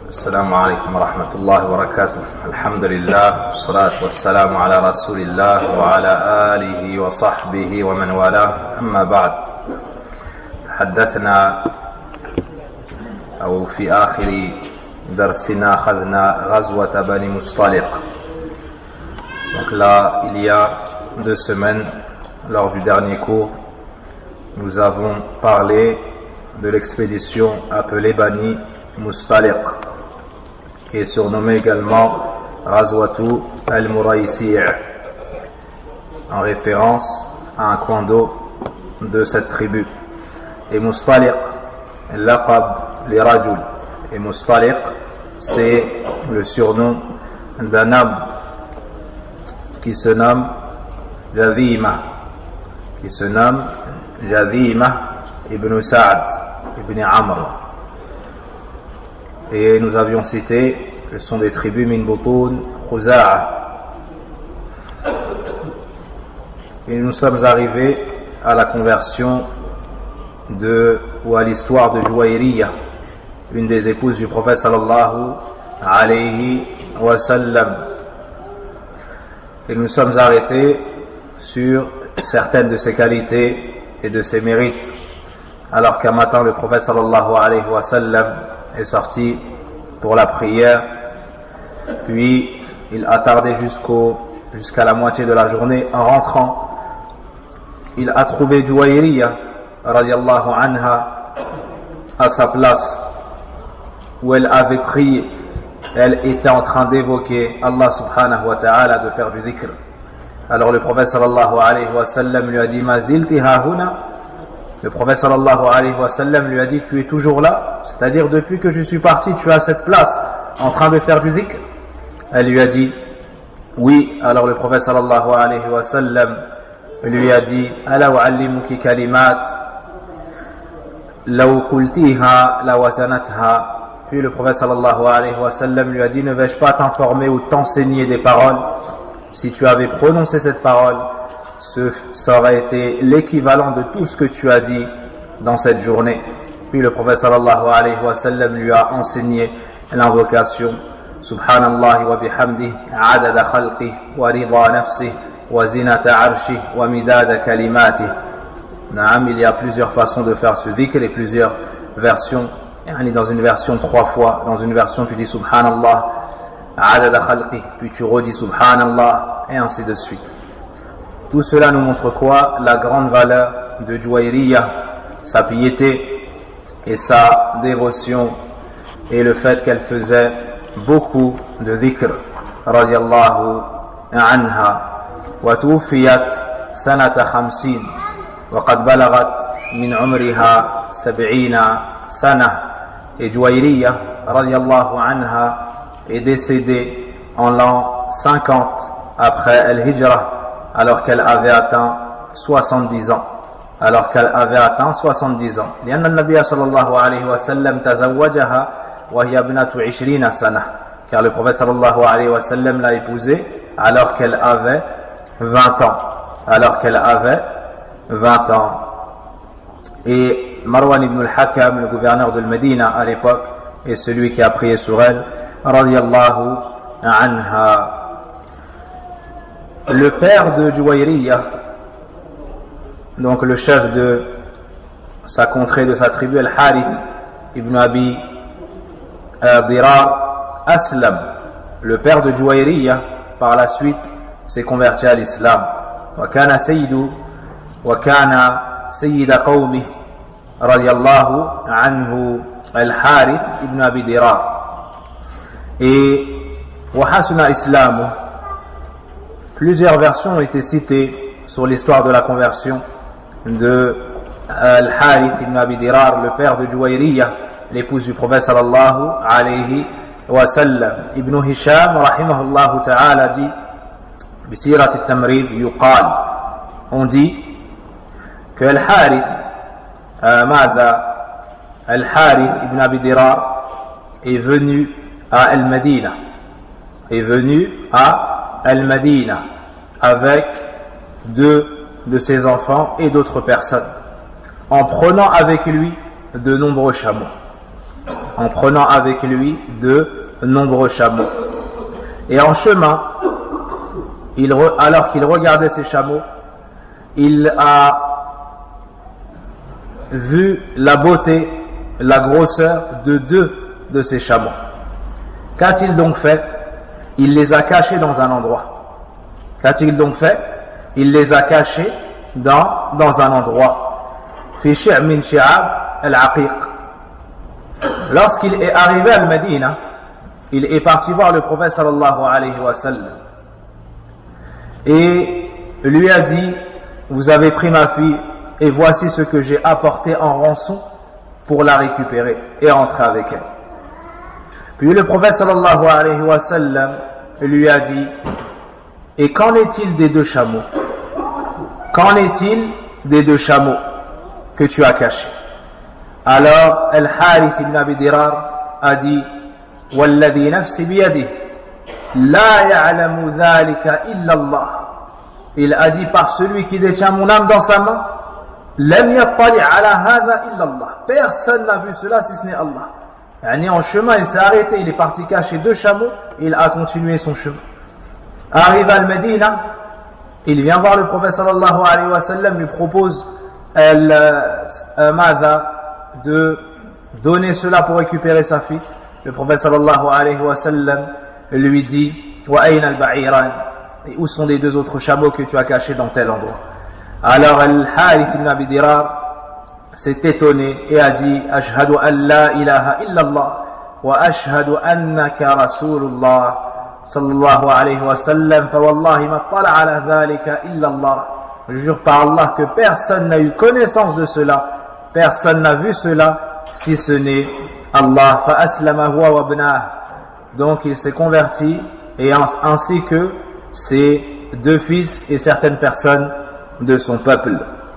السلام عليكم ورحمة الله وبركاته. الحمد لله والصلاة والسلام على رسول الله وعلى آله وصحبه ومن والاه. أما بعد، تحدثنا أو في آخر درسنا أخذنا غزوة بني مصطلق. Donc là, il y a 2 semaines, lors du dernier cours, nous avons parlé de l'expédition appelée Bani Mustaliq, qui est surnommée également Ghazwatu al-Muraysi', en référence à un coin d'eau de cette tribu. Et Mustaliq, laqab li rajul. Et Mustaliq, c'est le surnom d'un homme qui se nomme Jadhima, ibn Sa'd ibn Amr. Et nous avions cité que ce sont des tribus min Butun Khuza'a. Et nous sommes arrivés à la conversion ou à l'histoire de Juwayriya, une des épouses du prophète sallallahu alayhi wa sallam. Et nous sommes arrêtés sur certaines de ses qualités et de ses mérites, alors qu'un matin le prophète sallallahu alayhi wa sallam est sorti pour la prière, puis il a tardé jusqu'à la moitié de la journée. En rentrant, il a trouvé Juwayriya radiyallahu anha à sa place où elle avait prié. Elle était en train d'évoquer Allah subhanahu wa ta'ala, de faire du dhikr. Alors le prophète sallallahu alayhi wa sallam lui a dit: Ma zilti hahuna. Le prophète sallallahu alayhi wa sallam lui a dit: tu es toujours là, c'est-à-dire depuis que je suis parti, tu es à cette place en train de faire du dhikr. Elle lui a dit: oui. Alors le prophète sallallahu alayhi wa sallam lui a dit: ala u'allimuki kalimat law qultiha la wasanatha. Puis le prophète sallallahu alayhi wa sallam lui a dit: ne vais-je pas t'informer ou t'enseigner des paroles? Si tu avais prononcé cette parole, ça aurait été l'équivalent de tout ce que tu as dit dans cette journée. Puis le prophète sallallahu alayhi wa sallam lui a enseigné l'invocation Subhanallah wa bihamdih adada khalqih wa rida nafsih wa zinata arshih wa midada kalimatih. Il y a plusieurs façons de faire ce dhikr et plusieurs versions. Dans une version 3 fois, dans une version tu dis Subhanallah adada khalqih, puis tu redis Subhanallah, et ainsi de suite. Tout cela nous montre quoi? La grande valeur de Juwayriya, sa piété et sa dévotion, et le fait qu'elle faisait beaucoup de dhikr radiyallahu anha. Wa tuwfiyat sanata 50 wa qad balagat min umriha 70 sana. Et Juwayriya radiyallahu anha est décédée en l'an 50 après al-Hijra, alors qu'elle avait atteint 70 ans. لأن النبي صلى الله عليه وسلم تزوجها وهي ابنة 20 سنة. Car le prophète sallallahu alayhi wa sallam l'a épousée alors qu'elle avait 20 ans. Et Marwan ibn al-Hakam, le gouverneur de Médina à l'époque, est celui qui a prié sur elle, radiyallahu anha. Le père de Juwayriya, donc le chef de sa contrée, de sa tribu, Al-Harith ibn Abi Dirar, Aslam, le père de Juwayriya, par la suite s'est converti à l'islam. وكان سيد قومه رضي الله عنه الحارث ibn Abi Dirar. Et وحسن إسلامه. Plusieurs versions ont été citées sur l'histoire de la conversion de Al-Harith ibn Abi Dirar, le père de Juwayriya, l'épouse du prophète sallallahu alayhi wa sallam. Ibn Hisham rahimahullah ta'ala dit: Bisirat al-Tamrid yuqal, on dit que Al-Harith ibn Abi Dirar est venu à Al-Madina, avec 2 de ses enfants et d'autres personnes, en prenant avec lui de nombreux chameaux. en prenant avec lui de nombreux chameaux. Et en chemin, alors qu'il regardait ces chameaux, il a vu la beauté, la grosseur de 2 de ces chameaux. Qu'a-t-il donc fait? Il les a cachés dans un endroit. Qu'a-t-il donc fait? Il les a cachés dans un endroit. Fi shi' min shi'ab al-aqiq. Lorsqu'il est arrivé à Al-Madina, il est parti voir le prophète sallallahu alayhi wa sallam et lui a dit: vous avez pris ma fille et voici ce que j'ai apporté en rançon pour la récupérer et rentrer avec elle. Puis le prophète sallallahu alayhi wa sallam lui a dit: et qu'en est-il des 2 chameaux? Qu'en est-il des 2 chameaux que tu as cachés? Alors Al-Harith ibn Abi Dirar a dit: والذي نفسي بيده لا يعلم ذلك إلا الله. Il a dit: par celui qui détient mon âme dans sa main, لم يطلع على هذا إلا الله. Personne n'a vu cela si ce n'est Allah. Yani en chemin, il s'est arrêté, il est parti cacher 2 chameaux, il a continué son chemin. Arrive à Al-Medina, il vient voir le prophète sallallahu alayhi wa sallam, lui propose de donner cela pour récupérer sa fille. Le prophète sallallahu alayhi wa sallam lui dit: wa ayna al-ba'iran, et où sont les 2 autres chameaux que tu as cachés dans tel endroit? Alors Al-Harith ibn Abi Dirar s'est étonné et a dit: ashhadu an la ilaha illallah wa ashhadu annaka rasulullah sallallahu alayhi wa sallam fa wallahi ma tala ala dhalika illallah. Je jure par Allah que personne n'a eu connaissance de cela, personne n'a vu cela si ce n'est Allah. Fa aslama huwa wa ibnah. Donc il s'est converti, et ainsi que ses 2 fils et certaines personnes de son peuple.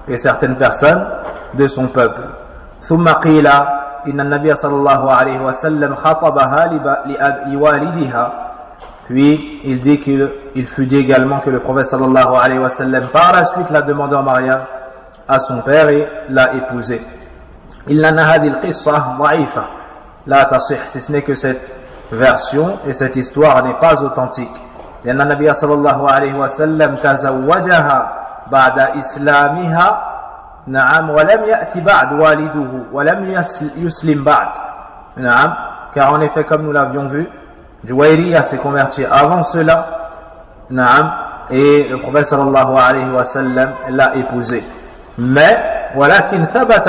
ثم قيل إن النبي صلى الله عليه وسلم خطبها لوالدها. Puis il dit qu'il fut dit également que le prophète sallallahu alayhi wa sallam par la suite l'a demandé en mariage à son père et l'a épousé. إلا أن هذه القصة ضعيفة لا تصح, si ce n'est que cette version et cette histoire n'est pas authentique. لأن النبي صلى الله عليه وسلم تزوجها بعد إسلامها نعم ولم يأتي بعد والده ولم يسلم بعد نعم, car en effet, comme nous l'avions vu, Juwayriya s'est converti avant cela, نعم, et le prophète sallallahu alayhi wa sallam l'a épousé. Mais ولكن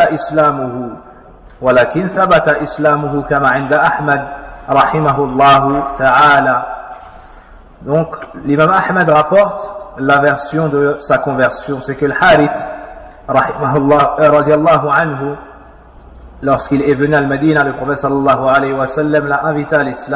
ثبت إسلامه كما عند أحمد رحمه الله تعالى. Donc l'imam Ahmad rapporte la version de sa conversion, c'est que le Harith rahimahullah radiyallahu anhu, lorsqu'il est venu à Al-Madina, le prophète sallallahu alayhi wa sallam l'a invité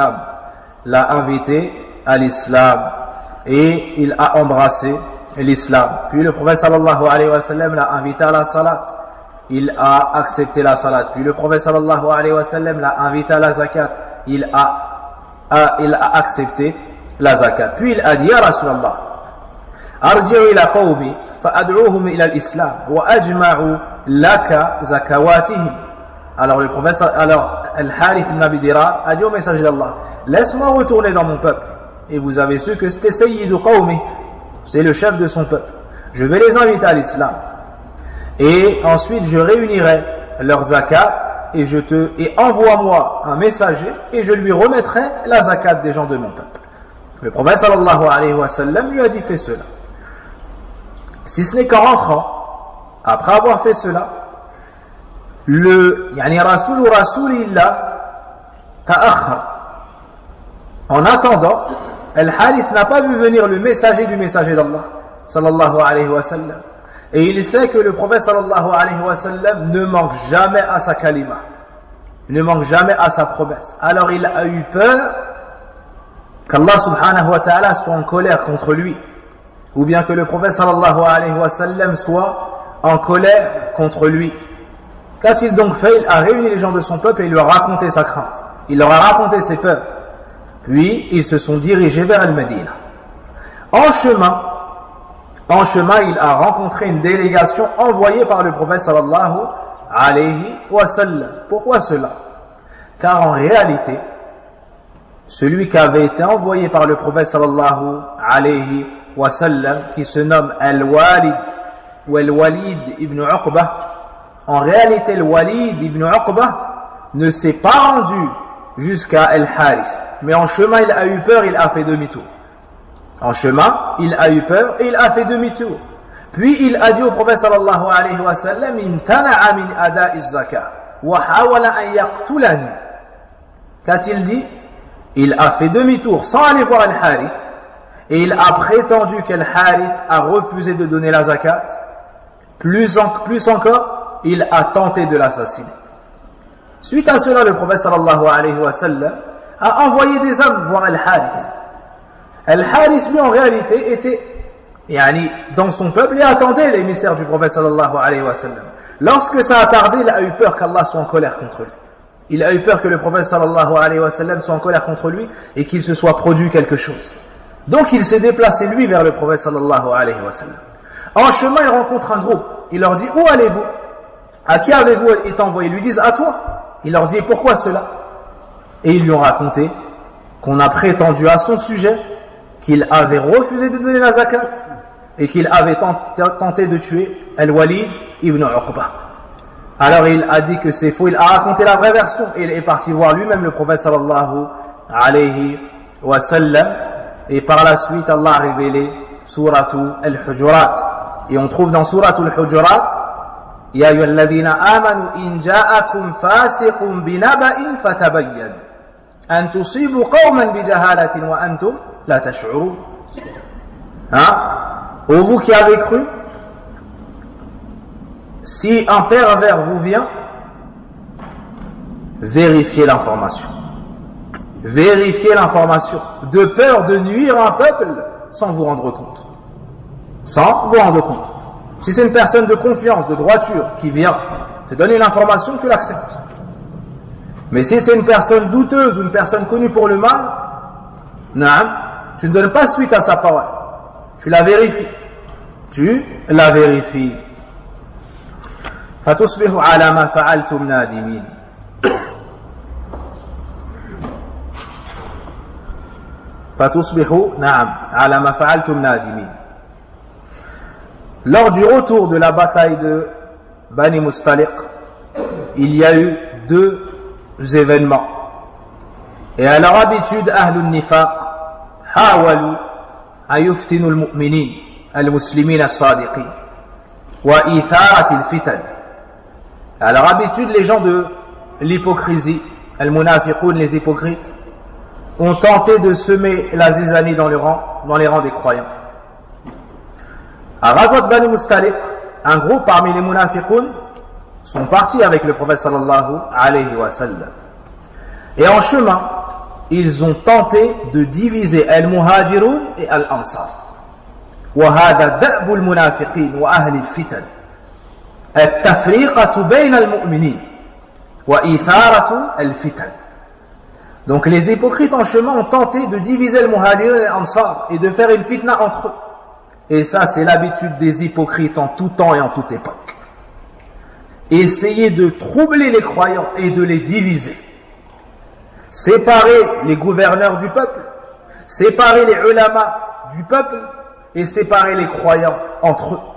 à l'islam et il a embrassé l'islam. Puis le prophète sallallahu alayhi wa sallam l'a invité à la salat, il a accepté la salat. Puis le prophète sallallahu alayhi wa sallam l'a invité à la zakat, il a accepté la zakat. Puis il a dit: ya Rasulallah, arji'u ila qawmi fa'ad'uuhum ila al-islam wa ajma'u laka zakawatihim. Alors le prophète, Al-Harith ibn Abi Dirar a dit au messager d'Allah: laisse-moi retourner dans mon peuple. Et vous avez su que c'était Sayyidu Qawmi, c'est le chef de son peuple. Je vais les inviter à l'islam. Et ensuite je réunirai leur zakat et envoie-moi un messager et je lui remettrai la zakat des gens de mon peuple. Le prophète sallallahu alayhi wa sallam lui a dit: fais cela. Si ce n'est qu'en rentrant, après avoir fait cela, Rasulillah ta'akhar. En attendant, Al-Harith n'a pas vu venir le messager du messager d'Allah sallallahu alayhi wa sallam. Et il sait que le prophète sallallahu alayhi wa sallam ne manque jamais à sa kalima, ne manque jamais à sa promesse. Alors il a eu peur qu'Allah subhanahu wa ta'ala soit en colère contre lui, ou bien que le prophète sallallahu alayhi wa sallam soit en colère contre lui. Qu'a-t-il donc fait? Il a réuni les gens de son peuple et il leur a raconté sa crainte, il leur a raconté ses peurs. Puis ils se sont dirigés vers Al-Madina. En chemin, il a rencontré une délégation envoyée par le prophète sallallahu alayhi wa sallam. Pourquoi cela? Car en réalité, celui qui avait été envoyé par le prophète sallallahu alayhi wa sallam, qui se nomme Al-Walid ou Al-Walid ibn Uqbah, en réalité, Al-Walid ibn Uqbah ne s'est pas rendu jusqu'à Al-Harith. Mais en chemin, il a eu peur, il a fait demi-tour. En chemin, il a eu peur et il a fait demi-tour. Puis il a dit au prophète sallallahu alayhi wa sallam, imtana'a min ada'i az-zakah wa hawala an yaqtulani. Qu'a-t-il dit? Il a fait demi-tour sans aller voir Al-Harith et il a prétendu qu'Al-Harith a refusé de donner la zakat. Plus encore, il a tenté de l'assassiner. Suite à cela, le prophète sallallahu alayhi wa sallam a envoyé des hommes voir Al-Harith. Al-Harith, lui, en réalité, était dans son peuple et attendait l'émissaire du prophète sallallahu alayhi wa sallam. Lorsque ça a tardé, il a eu peur qu'Allah soit en colère contre lui. Il a eu peur que le prophète sallallahu alayhi wa sallam soit en colère contre lui et qu'il se soit produit quelque chose. Donc il s'est déplacé lui vers le prophète sallallahu alayhi wa sallam. En chemin, il rencontre un groupe. Il leur dit, où allez-vous? À qui avez-vous été envoyé? Ils lui disent, à toi. Il leur dit, pourquoi cela? Et ils lui ont raconté qu'on a prétendu à son sujet qu'il avait refusé de donner la zakat et qu'il avait tenté de tuer Al-Walid ibn Uqbah. Alors il a dit que c'est faux, il a raconté la vraie version et il est parti voir lui-même le prophète sallallahu alayhi wa sallam, et par la suite Allah a révélé suratu Al-Hujurat, et on trouve dans suratu Al-Hujurat, Ya ayyuhalladhina amanu in ja'akum fasiqun binaba'in fatabayyan an tusibu qauman bijahalatin wa antum la tash'urun. Ô vous qui avez cru, si un pervers vous vient, vérifiez l'information. Vérifiez l'information, de peur de nuire un peuple sans vous rendre compte. Sans vous rendre compte. Si c'est une personne de confiance, de droiture qui vient te donner l'information, tu l'acceptes. Mais si c'est une personne douteuse ou une personne connue pour le mal, tu ne donnes pas suite à sa parole. Tu la vérifies. Tu la vérifies. فتصبحوا على ما فعلتم نادمين. فتصبحوا على ما فعلتم نادمين. Lors du retour de la bataille de Bani Mustaliq, il y a eu deux événements. Et à leur habitude, Ahlul Nifaq حاولوا أن يفتنوا المؤمنين المسلمين الصادقين وإثارة الفتن. À leur habitude, les gens de l'hypocrisie, al-munafiqun, les hypocrites, ont tenté de semer la zizanie dans les rangs des croyants. À Ghazwat Bani Mustaliq, un groupe parmi les munafiqun sont partis avec le prophète sallallahu alayhi wa sallam. Et en chemin, ils ont tenté de diviser al-muhajirun et al-ansar. Wa hada da'bu al-munafiqin wa ahli al-fitan. التفريقة بين المؤمنين وإثارة الفتن. Donc les hypocrites en chemin ont tenté de diviser le muhajir et l'Ansar et de faire une fitna entre eux. Et ça, c'est l'habitude des hypocrites en tout temps et en toute époque. Essayer de troubler les croyants et de les diviser. Séparer les gouverneurs du peuple, séparer les ulama du peuple et séparer les croyants entre eux.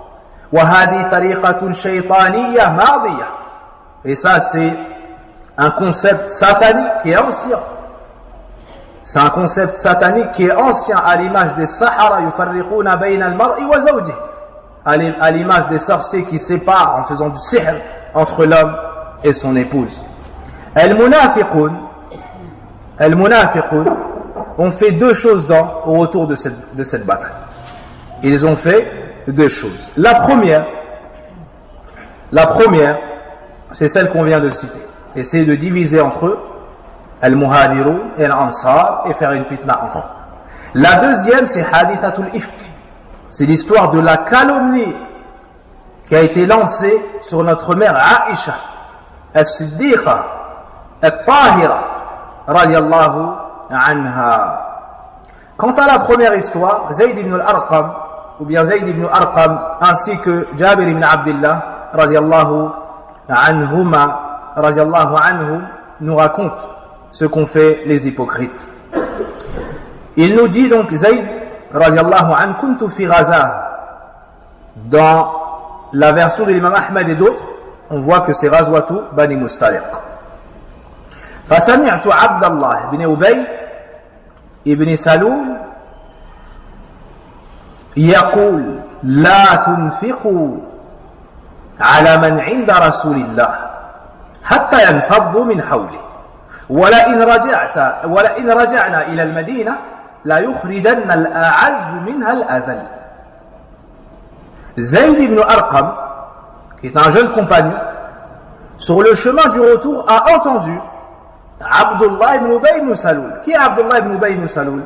Et ça, c'est un concept satanique qui est ancien. C'est un concept satanique qui est ancien, à l'image des Sahara yufarriquna bayna al-mar'i wa zawjihi, à l'image des sorciers qui séparent en faisant du sihr entre l'homme et son épouse. Al-munafiqun ont fait deux choses au retour de cette bataille. Ils ont fait deux choses. La première, c'est celle qu'on vient de citer. Essayer de diviser entre eux al-muhajirun et al-ansar et faire une fitna entre eux. La deuxième, c'est hadithatul ifk. C'est l'histoire de la calomnie qui a été lancée sur notre mère Aïcha, as-siddiqa, at-tahira, radiyallahu anha. Quant à la première histoire, Zayd ibn al-Arqam, ou bien Zayd ibn Arqam, ainsi que Jabir ibn Abdullah, radiyallahu anhum, nous raconte ce qu'ont fait les hypocrites. Il nous dit donc, Zayd, radiallahu anhu, kuntu fi Gaza. Dans la version de l'imam Ahmed et d'autres, on voit que c'est Ghazwatu Bani Mustaliq. فسمعت عبد الله بن أبي ابن سلول يقول لا تنفقوا على من عند رسول الله حتى ينفضوا من حوله ولئن رجعنا إلى المدينة لا يخرجن الأعز منها الأذل. Zayd ibn Arqam, qui est un jeune compagnon, sur le chemin du retour a entendu Abdullah ibn Ubay ibn Salul. Qui est Abdullah ibn Ubay ibn Salul?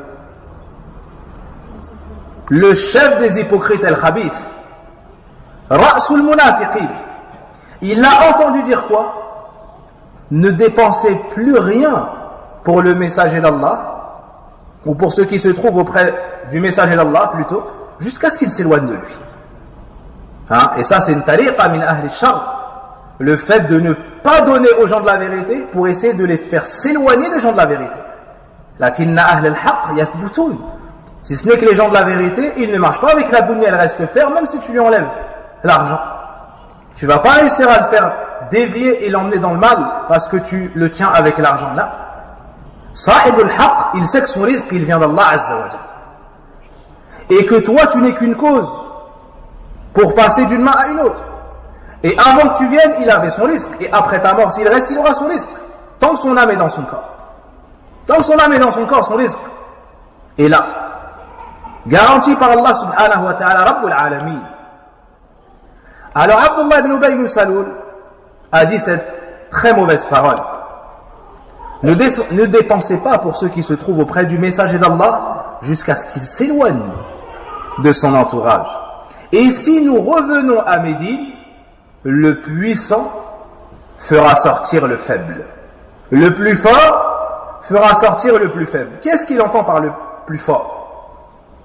Le chef des hypocrites al-Khabith, Ra'sul Munafiqin. Il l'a entendu dire quoi? Ne dépensez plus rien pour le messager d'Allah, ou pour ceux qui se trouvent auprès du messager d'Allah plutôt, jusqu'à ce qu'il s'éloigne de lui. Et ça, c'est une tariqa min ahli shar, le fait de ne pas donner aux gens de la vérité pour essayer de les faire s'éloigner des gens de la vérité. Lakinna ahl al-haq yathbutun. Si ce n'est que les gens de la vérité, ils ne marchent pas avec la dunya, elle reste ferme, même si tu lui enlèves l'argent. Tu vas pas réussir à le faire dévier et l'emmener dans le mal parce que tu le tiens avec l'argent là. Sahib al-haq, il sait que son risque, il vient d'Allah Azza wa Jalla. Et que toi, tu n'es qu'une cause pour passer d'une main à une autre. Et avant que tu viennes, il avait son risque. Et après ta mort, s'il reste, il aura son risque. Tant que son âme est dans son corps. Tant que son âme est dans son corps, son risque est là. Garanti par Allah subhanahu wa ta'ala, Rabbul Alamin. Alors Abdullah ibn Ubay ibn Salul a dit cette très mauvaise parole. Ne dépensez pas pour ceux qui se trouvent auprès du messager d'Allah jusqu'à ce qu'ils s'éloignent de son entourage. Et si nous revenons à Médine, le puissant fera sortir le faible. Le plus fort fera sortir le plus faible. Qu'est-ce qu'il entend par le plus fort?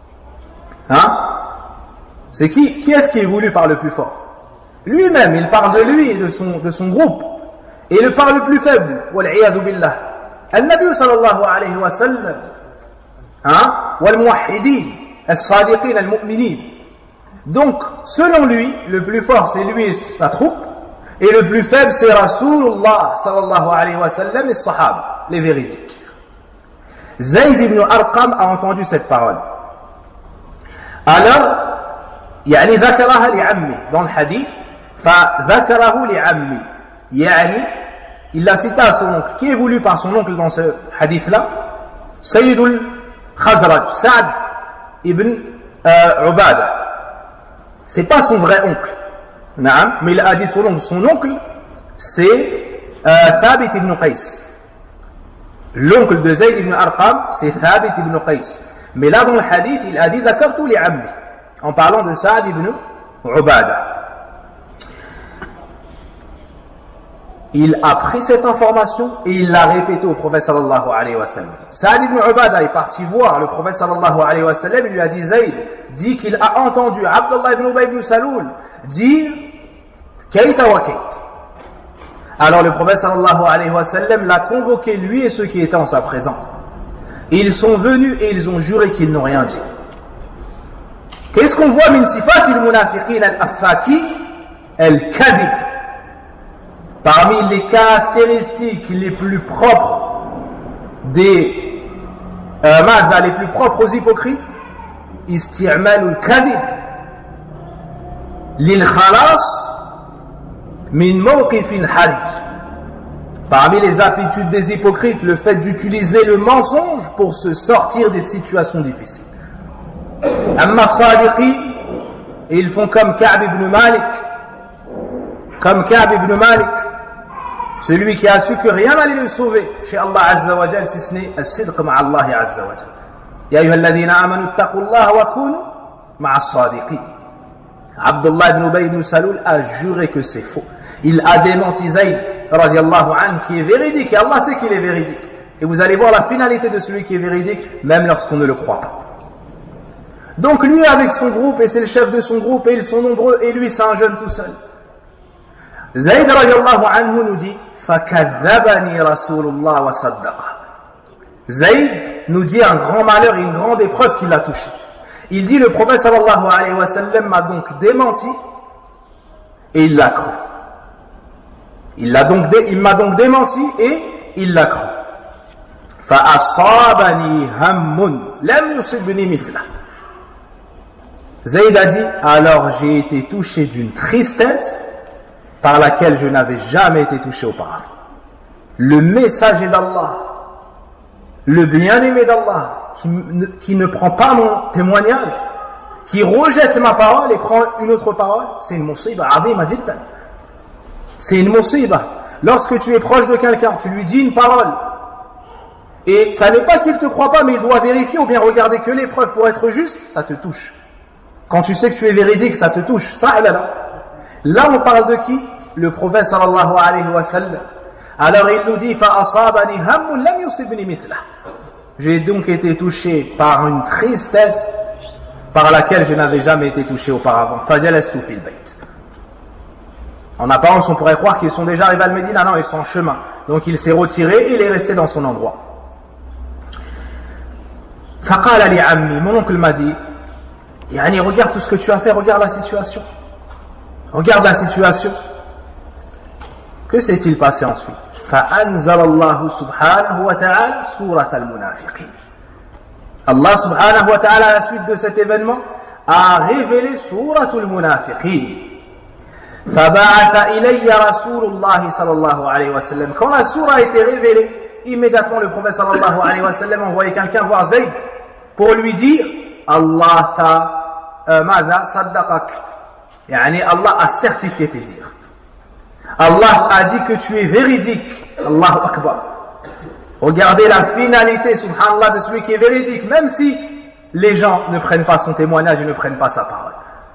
C'est qui est-ce qui est voulu par le plus fort? Lui-même, il parle de lui et de son groupe. Et il parle le plus faible. Wal'iyadhu billah. Al-Nabi sallallahu alayhi wa sallam. Wal-muwahhidin. Al-sadiqin al-mu'minin. Donc, selon lui, le plus fort c'est lui et sa troupe, et le plus faible c'est Rasulullah sallallahu alayhi wa sallam et Sahaba, les véridiques. Zayd ibn Arqam a entendu cette parole. Alors, يعني ذكرها لعمي dans le hadith, فذكره لعمي, يعني il l'a cité à son oncle. Qui est voulu par son oncle dans ce hadith-là? Sayyidul Khazraj, Sa'd ibn Ubadah. C'est pas son vrai oncle, mais il a dit son oncle. Son oncle, c'est Thabit ibn Qais. L'oncle de Zayd ibn Arqam, c'est Thabit ibn Qais. Mais là, dans le hadith, il a dit Dhakartu li ammi, en parlant de Sa'd ibn Ubadah. Il a pris cette information et il l'a répétée au prophète sallallahu alayhi wa sallam. Sa'd ibn Ubadah est parti voir le prophète sallallahu alayhi wa sallam et lui a dit Zayd, dit qu'il a entendu Abdullah ibn Ubay ibn Salul dire Kaita wa Kait. Alors le prophète sallallahu alayhi wa sallam l'a convoqué, lui et ceux qui étaient en sa présence. Ils sont venus et ils ont juré qu'ils n'ont rien dit. Qu'est-ce qu'on voit min sifatil munafiqin al-affaki al-kadhib? Parmi les caractéristiques les plus propres les plus propres aux hypocrites, isti'mal al-kadhib lil khalas min mawqifin harij. Parmi les aptitudes des hypocrites, le fait d'utiliser le mensonge pour se sortir des situations difficiles. Amma sadiqi, ils font comme Ka'b ibn Malik, celui qui a su que rien n'allait le sauver chez Allah Azza wa Jal, si ce n'est al-sidq ma'a Allah Azza wa Jal. Ya ayyuhalladhina amanu ittaqullaha wa kunu ma'a as-sadiqin. Abdullah ibn Ubay ibn Salul a juré que c'est faux. Il a démenti Zayd radiallahu anhu qui est véridique, et Allah sait qu'il est véridique. Et vous allez voir la finalité de celui qui est véridique, même lorsqu'on ne le croit pas. Donc lui avec son groupe, et c'est le chef de son groupe, et ils sont nombreux, et lui c'est un jeune tout seul. Zayd radiallahu anhu nous dit فَكَذَّبَنِي رَسُولُ اللَّهِ وَصَدَّقَ. Zayd nous dit un grand malheur et une grande épreuve qui l'a touché. Il dit, le prophète sallallahu alayhi wa sallam m'a donc démenti et il l'a cru. Il m'a donc démenti et il l'a cru. فَأَصَابَنِي هَمٌّ لَمْ يُصِبْنِي مِثْلَهُ. Zayd a dit, alors j'ai été touché d'une tristesse par laquelle je n'avais jamais été touché auparavant. Le messager d'Allah, le bien-aimé d'Allah, qui ne prend pas mon témoignage, qui rejette ma parole et prend une autre parole, c'est une musiba azima jiddan. C'est une musiba. Lorsque tu es proche de quelqu'un, tu lui dis une parole, et ça n'est pas qu'il ne te croit pas, mais il doit vérifier ou bien regarder que les preuves pour être juste, ça te touche. Quand tu sais que tu es véridique, ça te touche. Ça, là. Là, on parle de qui? Le prophète sallallahu alayhi wa sallam. Alors il nous dit, فَأَصَابَنِي هَمٌّ لَمْ يُصِبْنِي مِثْلَهُ. J'ai donc été touché par une tristesse par laquelle je n'avais jamais été touché auparavant. فَجَلَسْتُ فِي الْبَيْتِ. En apparence, on pourrait croire qu'ils sont déjà arrivés à Médine. Non, ils sont en chemin. Donc il s'est retiré et il est resté dans son endroit. فَقَالَ لِعَمِّي. Mon oncle m'a dit, Yani, regarde tout ce que tu as fait, regarde la situation. Regarde la situation. Que s'est-il passé ensuite? فَأَنزَلَ اللَّهُ سُبْحَانَهُ وَتَعَالَى سُورَةَ الْمُنَافِقِينَ. Allah subhanahu wa ta'ala, à la suite de cet événement, a révélé سورة المنافقين. فَبَعَثَ إِلَيَّ رَسُولُ اللَّهِ صلى الله عليه وسلم. Quand la sourate a été révélée, immédiatement le prophète sallallahu alayhi wa sallam a envoyé quelqu'un voir Zayd pour lui dire, Allah t'a ماذا صدقك. Yani Allah a certifié tes dires. Allah a dit que tu es véridique. Allahu Akbar. Regardez la finalité, subhanallah, de celui qui est véridique, même si les gens ne prennent pas son témoignage et ne prennent pas sa parole.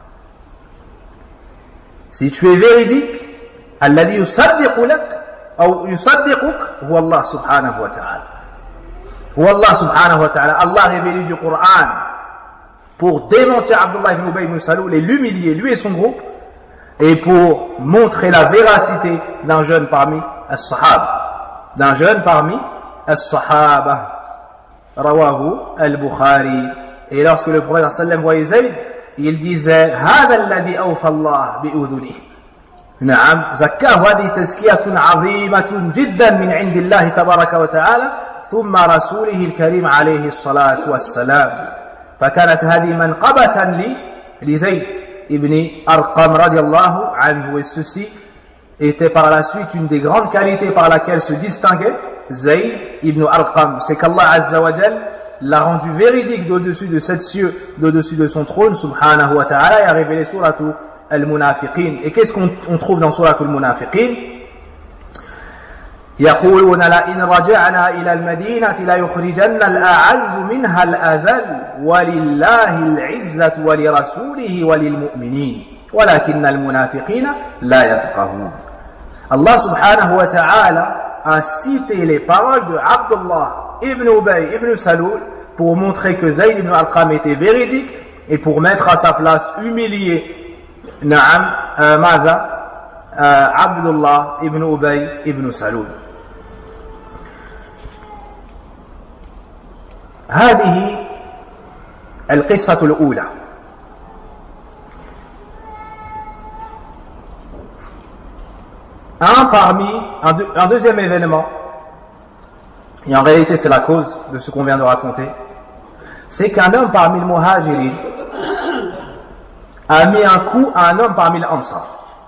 Si tu es véridique, alladhi yusaddiqu lak ou yusaddiquk huwa Allah subhanahu wa ta'ala. Huwa Allah subhanahu wa ta'ala. Allah révélé du Coran pour démentir Abdullah ibn Ubay ibn Salul et l'humilier, lui et son groupe, et pour montrer la véracité d'un jeune parmi as-sahaba. D'un jeune parmi as-sahaba. Rawahu al-Bukhari. Et lorsque le prophète sallam voyait Zayd, il disait هذا الذي أوفى الله بأذنه. نعم زكاه هذه تزكية عظيمة جدا من عند الله تبارك وتعالى ثم رسوله الكريم عليه الصلاة والسلام. فكانت هذه منقبة لزيد ibn Arqam radiallahu anhu. Et ceci était par la suite une des grandes qualités par laquelle se distinguait Zayd ibn Arqam. C'est qu'Allah Azza wa Jal l'a rendu véridique d'au-dessus de sept cieux, d'au-dessus de son trône, subhanahu wa ta'ala, et a révélé suratu al-Munafiqin. Et qu'est-ce qu'on trouve dans suratu al-Munafiqin? يقولون لئن رجعنا إلى المدينة ليخرجن الأعز منها الأذل ولله العزة ولرسوله وللمؤمنين ولكن المنافقين لا يفقهون. Allah subhanahu wa ta'ala a cité les paroles de Abdullah ibn Ubay ibn Salul pour montrer que Zayd ibn Arqam était véridique et pour mettre à sa place humilié Abdullah ibn Ubay ibn Salul. هذه القصة الأولى. Un deuxième événement, et en réalité c'est la cause de ce qu'on vient de raconter, c'est qu'un homme parmi le Muhajirin a mis un coup à un homme parmi l'Ansar.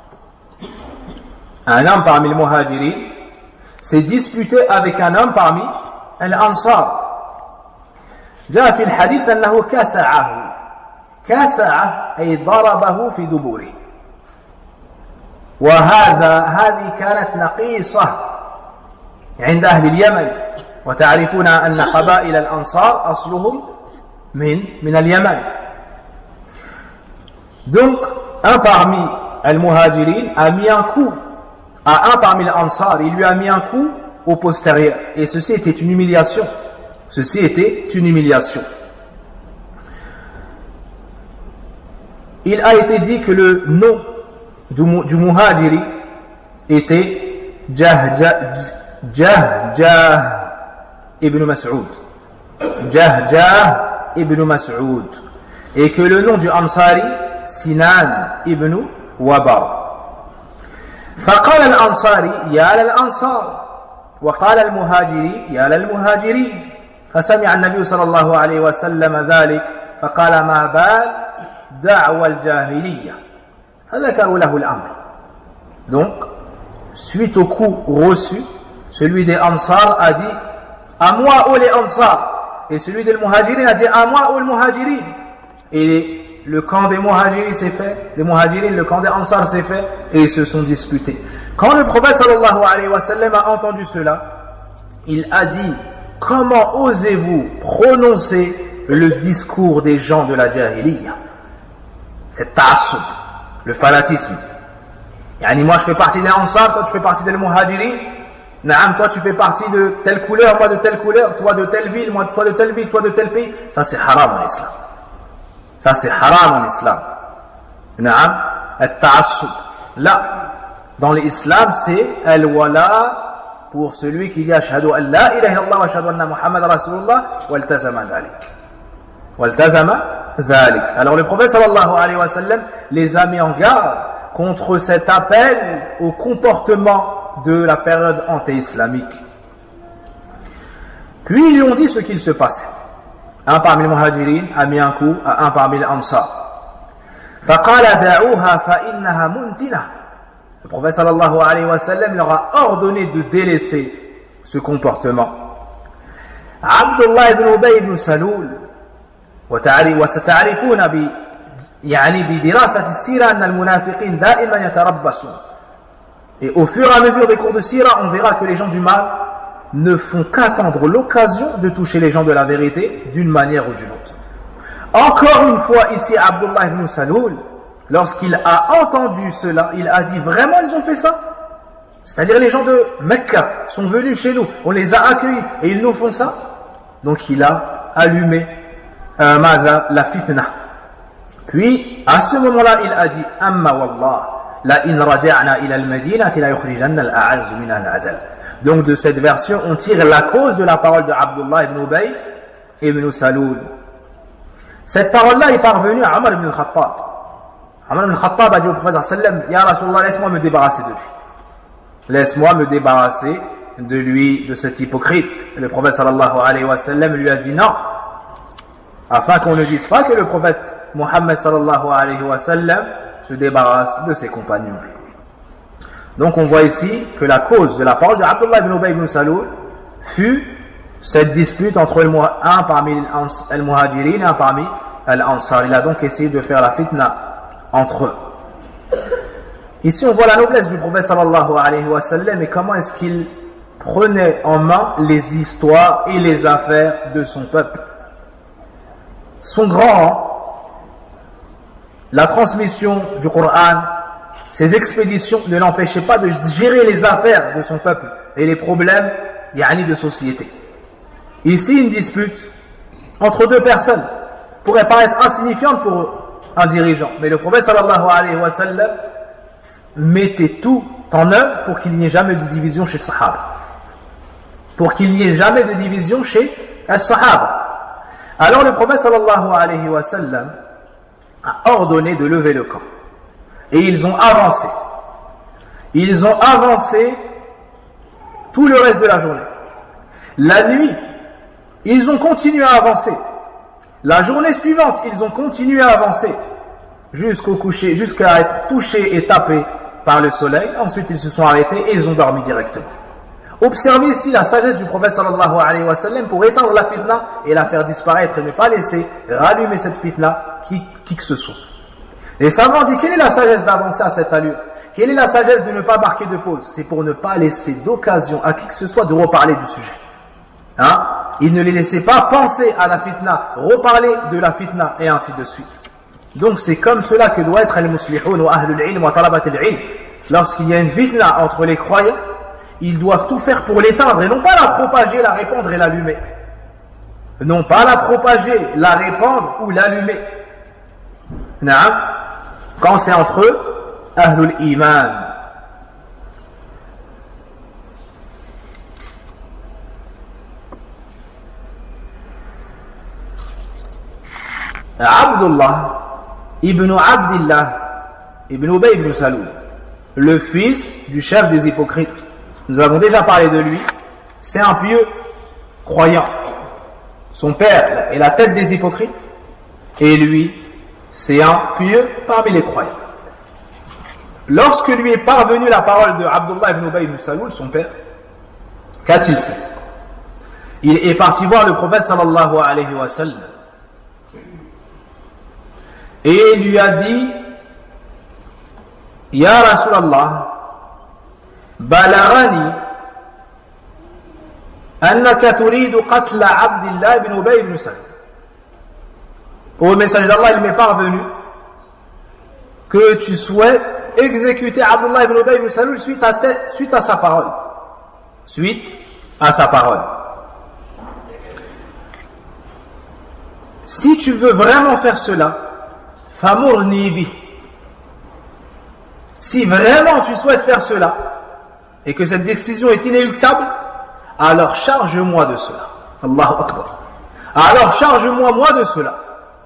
Un homme parmi le Muhajirin s'est disputé avec un homme parmi l'Ansar. جاء في الحديث أنه كسعه أي ضربه في دبوره. هذه كانت نقيصة عند أهل اليمن، وتعرفون أن قبائل الأنصار أصلهم من اليمن. Donc un parmi al-Muhajirin a mis un coup à un parmi l'Ansar, il lui a mis un coup au postérieur, et ceci était une humiliation. Ceci était une humiliation. Il a été dit que le nom du Muhajiri était Jahjah ibn Mas'ud. Jahjah ibn Mas'ud. Et que le nom du Ansari, Sinan ibn Wabar. فقال الأنصاري يا للأنصار وقال المهاجري يا للمهاجرين فسمع النبي صلى الله عليه وسلم ذلك فقال ما بال دعوى الجاهلية فذكروا له الأمر. Donc suite au coup reçu, celui des Ansar a dit à moi ô les Ansar, et celui des Muhajirin a dit à moi ô les Muhajirin. Et le camp des Muhajirin s'est fait, les Muhajirin, le camp des Ansar s'est fait, et ils se sont disputés. Quand le prophète sallallahu alayhi wa sallam a entendu cela, il a dit comment osez-vous prononcer le discours des gens de la Jahiliya? C'est ta'assub, le fanatisme. Yani moi je fais partie des Ansar, toi tu fais partie des Muhajirin. Naam, toi tu fais partie de telle couleur, moi de telle couleur, toi de telle ville, moi toi de telle ville, toi de tel pays. Ça c'est haram en islam. Ça c'est haram en islam. Naam, al-ta'assub. Là, dans l'islam, c'est al-wala pour celui qui dit ashhadu an la ilaha illallah wa ashhadu anna Muhammad rasulullah waltazama dhalik. Waltazama dhalik. Alors le prophète sallallahu alayhi wa sallam les a mis en garde contre cet appel au comportement de la période anté-islamique. Puis ils lui ont dit ce qu'il se passait. Un parmi les Muhajirin a mis un coup à un parmi les Ansar. فَقَالَ دَعُوهَا فَإِنَّهَا مُنْتِنَةٌ. Le prophète sallallahu alayhi wa sallam leur a ordonné de délaisser ce comportement. Abdullah ibn Ubay ibn Salul وستعرفون بدراسة السيرة أن المنافقين دائما يتربصون. Et au fur et à mesure des cours de Sira, on verra que les gens du mal ne font qu'attendre l'occasion de toucher les gens de la vérité d'une manière ou d'une autre. Encore une fois ici, Abdullah ibn Salul, lorsqu'il a entendu cela, il a dit vraiment ils ont fait ça? C'est-à-dire les gens de Mecca sont venus chez nous, on les a accueillis et ils nous font ça? Donc il a allumé la fitna. Puis à ce moment-là, il a dit Amma wallah la in raja'na ila al-madinati la yukhrijanna al-a'azzu minha al-adal. Donc de cette version, on tire la cause de la parole de Abdullah ibn Ubay ibn Salul. Cette parole-là est parvenue à Omar ibn Khattab. Omar ibn Khattab a dit au prophète sallam, Ya Rasulallah, laisse-moi me débarrasser de lui. Laisse-moi me débarrasser de lui, de cet hypocrite. Et le prophète sallallahu alayhi wa sallam lui a dit non, afin qu'on ne dise pas que le prophète Muhammad sallallahu alayhi wa sallam se débarrasse de ses compagnons. Donc on voit ici que la cause de la parole de Abdullah ibn Ubay ibn Salul fut cette dispute entre un parmi les Muhajirin et un parmi les Ansar. Il a donc essayé de faire la fitna entre eux. Ici on voit la noblesse du prophète sallallahu alayhi wa sallam et comment est-ce qu'il prenait en main les histoires et les affaires de son peuple. Son grand rang, la transmission du Coran, ses expéditions ne l'empêchaient pas de gérer les affaires de son peuple et les problèmes de société. Ici, une dispute entre deux personnes pourrait paraître insignifiante pour un dirigeant, mais le prophète sallallahu alayhi wa sallam mettait tout en œuvre pour qu'il n'y ait jamais de division chez Sahaba. Pour qu'il n'y ait jamais de division chez les Sahaba. Alors le prophète sallallahu alayhi wa sallam a ordonné de lever le camp. Et ils ont avancé. Ils ont avancé tout le reste de la journée. La nuit, ils ont continué à avancer. La journée suivante, ils ont continué à avancer jusqu'au coucher, jusqu'à être touchés et tapés par le soleil. Ensuite, ils se sont arrêtés et ils ont dormi directement. Observez ici la sagesse du prophète sallallahu alayhi wa sallam pour éteindre la fitna et la faire disparaître et ne pas laisser rallumer cette fitna qui que ce soit. Les savants disent, quelle est la sagesse d'avancer à cette allure? Quelle est la sagesse de ne pas marquer de pause? C'est pour ne pas laisser d'occasion à qui que ce soit de reparler du sujet. Il ne les laissait pas penser à la fitna, reparler de la fitna et ainsi de suite. Donc c'est comme cela que doit être al-muslihoun wa ahlul ilm wa talabat al-ilm. Lorsqu'il y a une fitna entre les croyants, ils doivent tout faire pour l'éteindre et non pas la propager, la répandre et l'allumer. Non pas la propager, la répandre ou l'allumer. Quand c'est entre eux, ahlul iman. Abdullah ibn Abdillah ibn Ubay ibn Saloul, le fils du chef des hypocrites. Nous avons déjà parlé de lui. C'est un pieux croyant. Son père est la tête des hypocrites et lui, c'est un pieux parmi les croyants. Lorsque lui est parvenue la parole de Abdullah ibn Ubay ibn Saloul, son père, qu'a-t-il fait? Il est parti voir le prophète sallallahu alayhi wa sallam et lui a dit: Ya Rasulallah, balagani annaka turidu qatla Abdillah ibn Ubay ibn Saloul. Au message d'Allah, il m'est parvenu que tu souhaites exécuter Abdullah ibn Ubay ibn Saloul suite à sa parole. Suite à sa parole. Si tu veux vraiment faire cela, famurni bi. Si vraiment tu souhaites faire cela et que cette décision est inéluctable, alors charge-moi de cela. Allahu Akbar. Alors charge-moi moi de cela.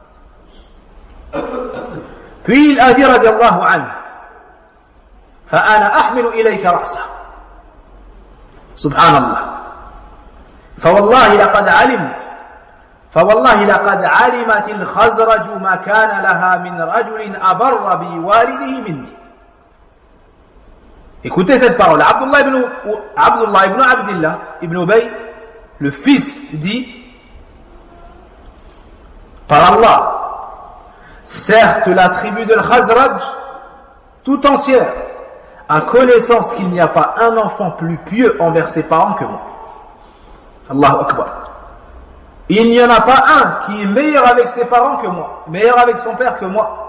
Puis il a dit radiallahu anhu: فأنا أحمل إليك رأسه. سبحان الله. فوالله لقد علمت الخزرج ما كان لها من رجل أبر بوالده مني. Écoutez cette parole. Abdullah ibn Abdillah ibn Ubay, le fils, dit: par Allah, certes la tribu de Khazraj tout entière a connaissance qu'il n'y a pas un enfant plus pieux envers ses parents que moi. Allahu Akbar. Il n'y en a pas un qui est meilleur avec ses parents que moi, meilleur avec son père que moi.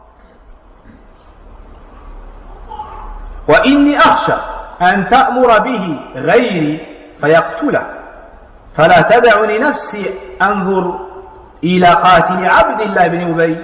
وإني أخشى أن تأمر به غيري فيقتله فلا تدعني نفسي أنظر إلى قاتل عبد الله بن أبي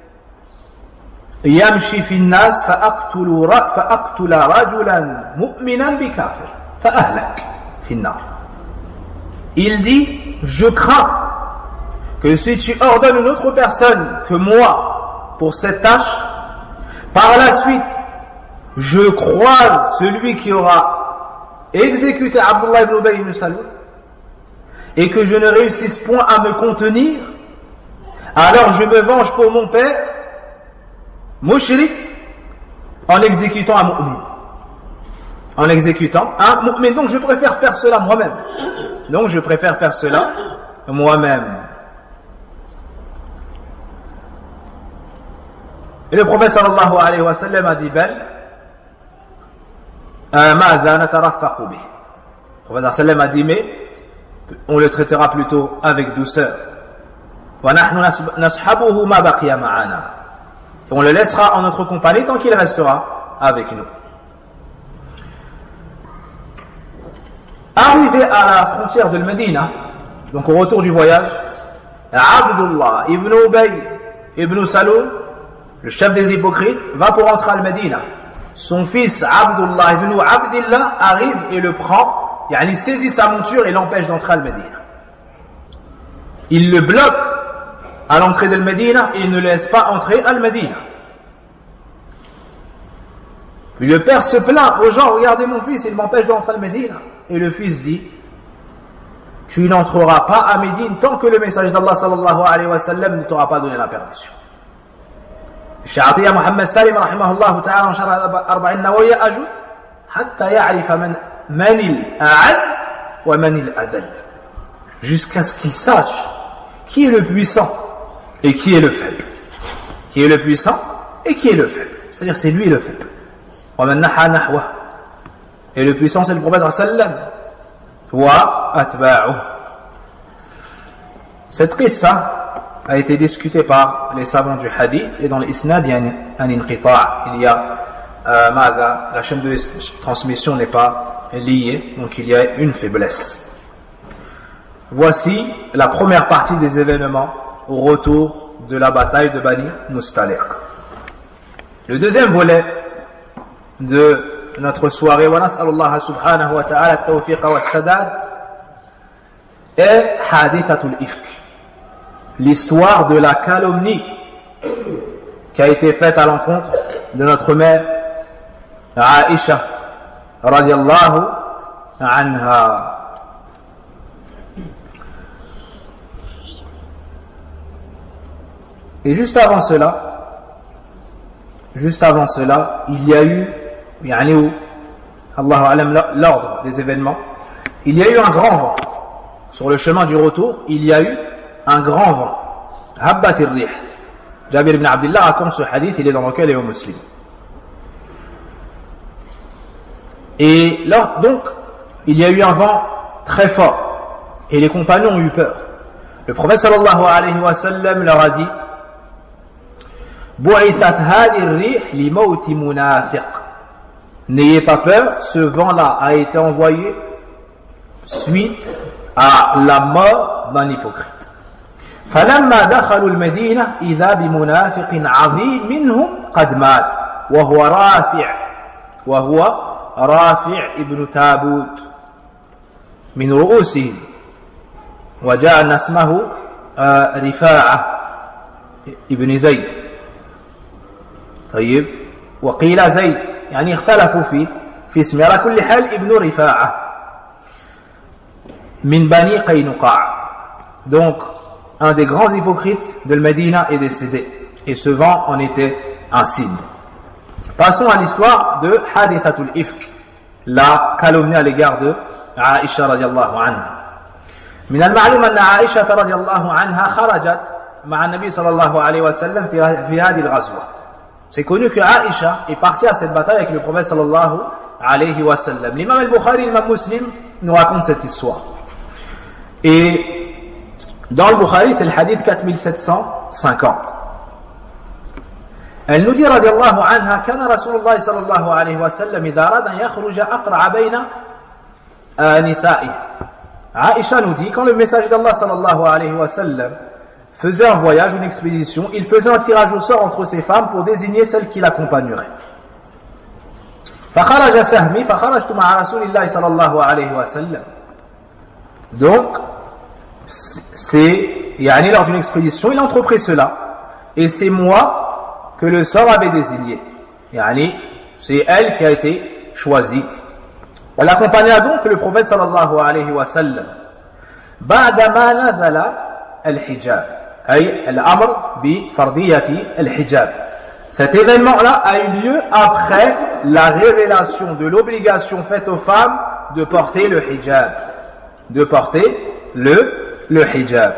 يمشي في الناس فأقتل رجلا مؤمنا بكافر فأهلك في النار. Il dit: je crains que si tu ordonnes une autre personne que moi pour cette tâche, par la suite je croise celui qui aura exécuté Abdullah ibn Ubay ibn Saloul et que je ne réussisse point à me contenir, alors je me venge pour mon père mushrik en exécutant un mu'min. En exécutant un mu'min. Donc je préfère faire cela moi-même. Et le prophète sallallahu alayhi wa sallam a dit: bel le prophète sallam a dit: mais on le traitera plutôt avec douceur. On le laissera en notre compagnie tant qu'il restera avec nous. Arrivé à la frontière de Médina, donc au retour du voyage, Abdullah ibn Ubay ibn Saloul, le chef des hypocrites, va pour entrer à Médina. Son fils Abdullah ibn Abdillah arrive et le prend, il saisit sa monture et l'empêche d'entrer à Médina. Il le bloque à l'entrée de Médina et il ne laisse pas entrer à Médina. Puis le père se plaint aux gens: regardez mon fils, il m'empêche d'entrer à Médina. Et le fils dit: tu n'entreras pas à Médine tant que le message d'Allah sallallahu alayhi wa sallam ne t'aura pas donné la permission. Cheikh Atiyya Muhammad Salim rahimahullah ta'ala en Sharh al-Arba'in Nawawiyya ajoute: hatta ya'rifa man al-a'az wa man al-azal, jusqu'à ce qu'il sache qui est le puissant et qui est le faible. Qui est le puissant et qui est le faible. C'est-à-dire c'est lui le faible. Wa man naha nahwa, et le puissant c'est le prophète sallam wa atba'uh. Cette qissa a été discutée par les savants du hadith, et dans l'isnad il y a un inqita', il y a la chaîne de transmission n'est pas liée, donc il y a une faiblesse. Voici la première partie des événements au retour de la bataille de Bani Mustaliq. Le deuxième volet de notre soirée, wa nas'alullah subhanahu wa ta'ala at-tawfiq wa as-sadad, est hadithatul ifk, l'histoire de la calomnie qui a été faite à l'encontre de notre mère Aïcha radiyallahu anha. Et juste avant cela, il y a eu, Allahu a'lam, l'ordre des événements, il y a eu un grand vent. Sur le chemin du retour, il y a eu un grand vent. Habbat ar-rih. Jabir ibn Abdullah raconte ce hadith, il est dans le recueil Imam Muslim. Et là, donc, il y a eu un vent très fort. Et les compagnons ont eu peur. Le prophète sallallahu alayhi wa sallam leur a dit, Bu'ithat hadi ar-rih li mawti munafiq. N'ayez pas peur, ce vent-là a été envoyé suite à la mort d'un hypocrite. فلما دخلوا المدينة إذا بمنافق عظيم منهم قد مات وهو رافع ابن تابوت من رؤوسهم وجاء أن اسمه رفاعة ابن زيد طيب وقيل زيد يعني اختلفوا في اسمه على كل حال ابن رفاعة من بني قينقاع. Donc un des grands hypocrites de Médina est décédé et ce vent en était un signe. Passons à l'histoire de Hadithatul Ifk, la calomnie à l'égard de Aïcha radiallahu anha. من المعلوم أن عائشة رضي الله عنها خرجت مع النبي صلى الله عليه وسلم في هذه الغزوة. C'est connu que Aïcha est partie à cette bataille avec le prophète sallallahu alayhi wa sallam. L'imam al-Bukhari et l'imam Muslim nous racontent cette histoire. Et dans le Bukhari, c'est le hadith 4750. Elle nous dit رضي الله عنها كان رسول الله صلى الله عليه وسلم إذا أراد أن يخرج أقرع بين نسائه. Aïcha nous dit, quand le messager d'Allah sallallahu alayhi wa sallam faisait un voyage, une expédition, il faisait un tirage au sort entre ses femmes pour désigner celles qui l'accompagneraient. فخرج سهمي فخرجت مع رسول الله صلى الله عليه وسلم. Donc, c'est lors d'une expédition, il a entrepris cela, et c'est moi que le sort avait désigné. C'est elle qui a été choisie. Elle accompagna donc le prophète sallallahu alayhi wa sallam. بعدما نزل الحجاب أي الأمر بفرضية الحجاب. Cet événement-là a eu lieu après la révélation de l'obligation faite aux femmes de porter le hijab. De porter le hijab.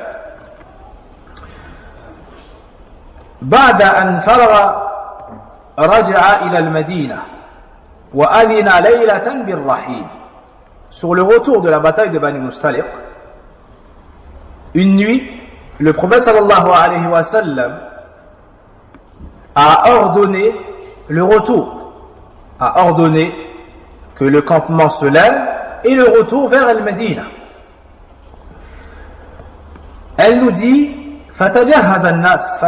بعد أن فرغ رجع إلى المدينة وأذن ليلة بالرحيل. Sur le retour de la bataille de Bani Mustaliq, une nuit, le prophète sallallahu alayhi wa sallam a ordonné le retour, a ordonné que le campement se lève et le retour vers Al-Médina. Elle nous dit فتجهز الناس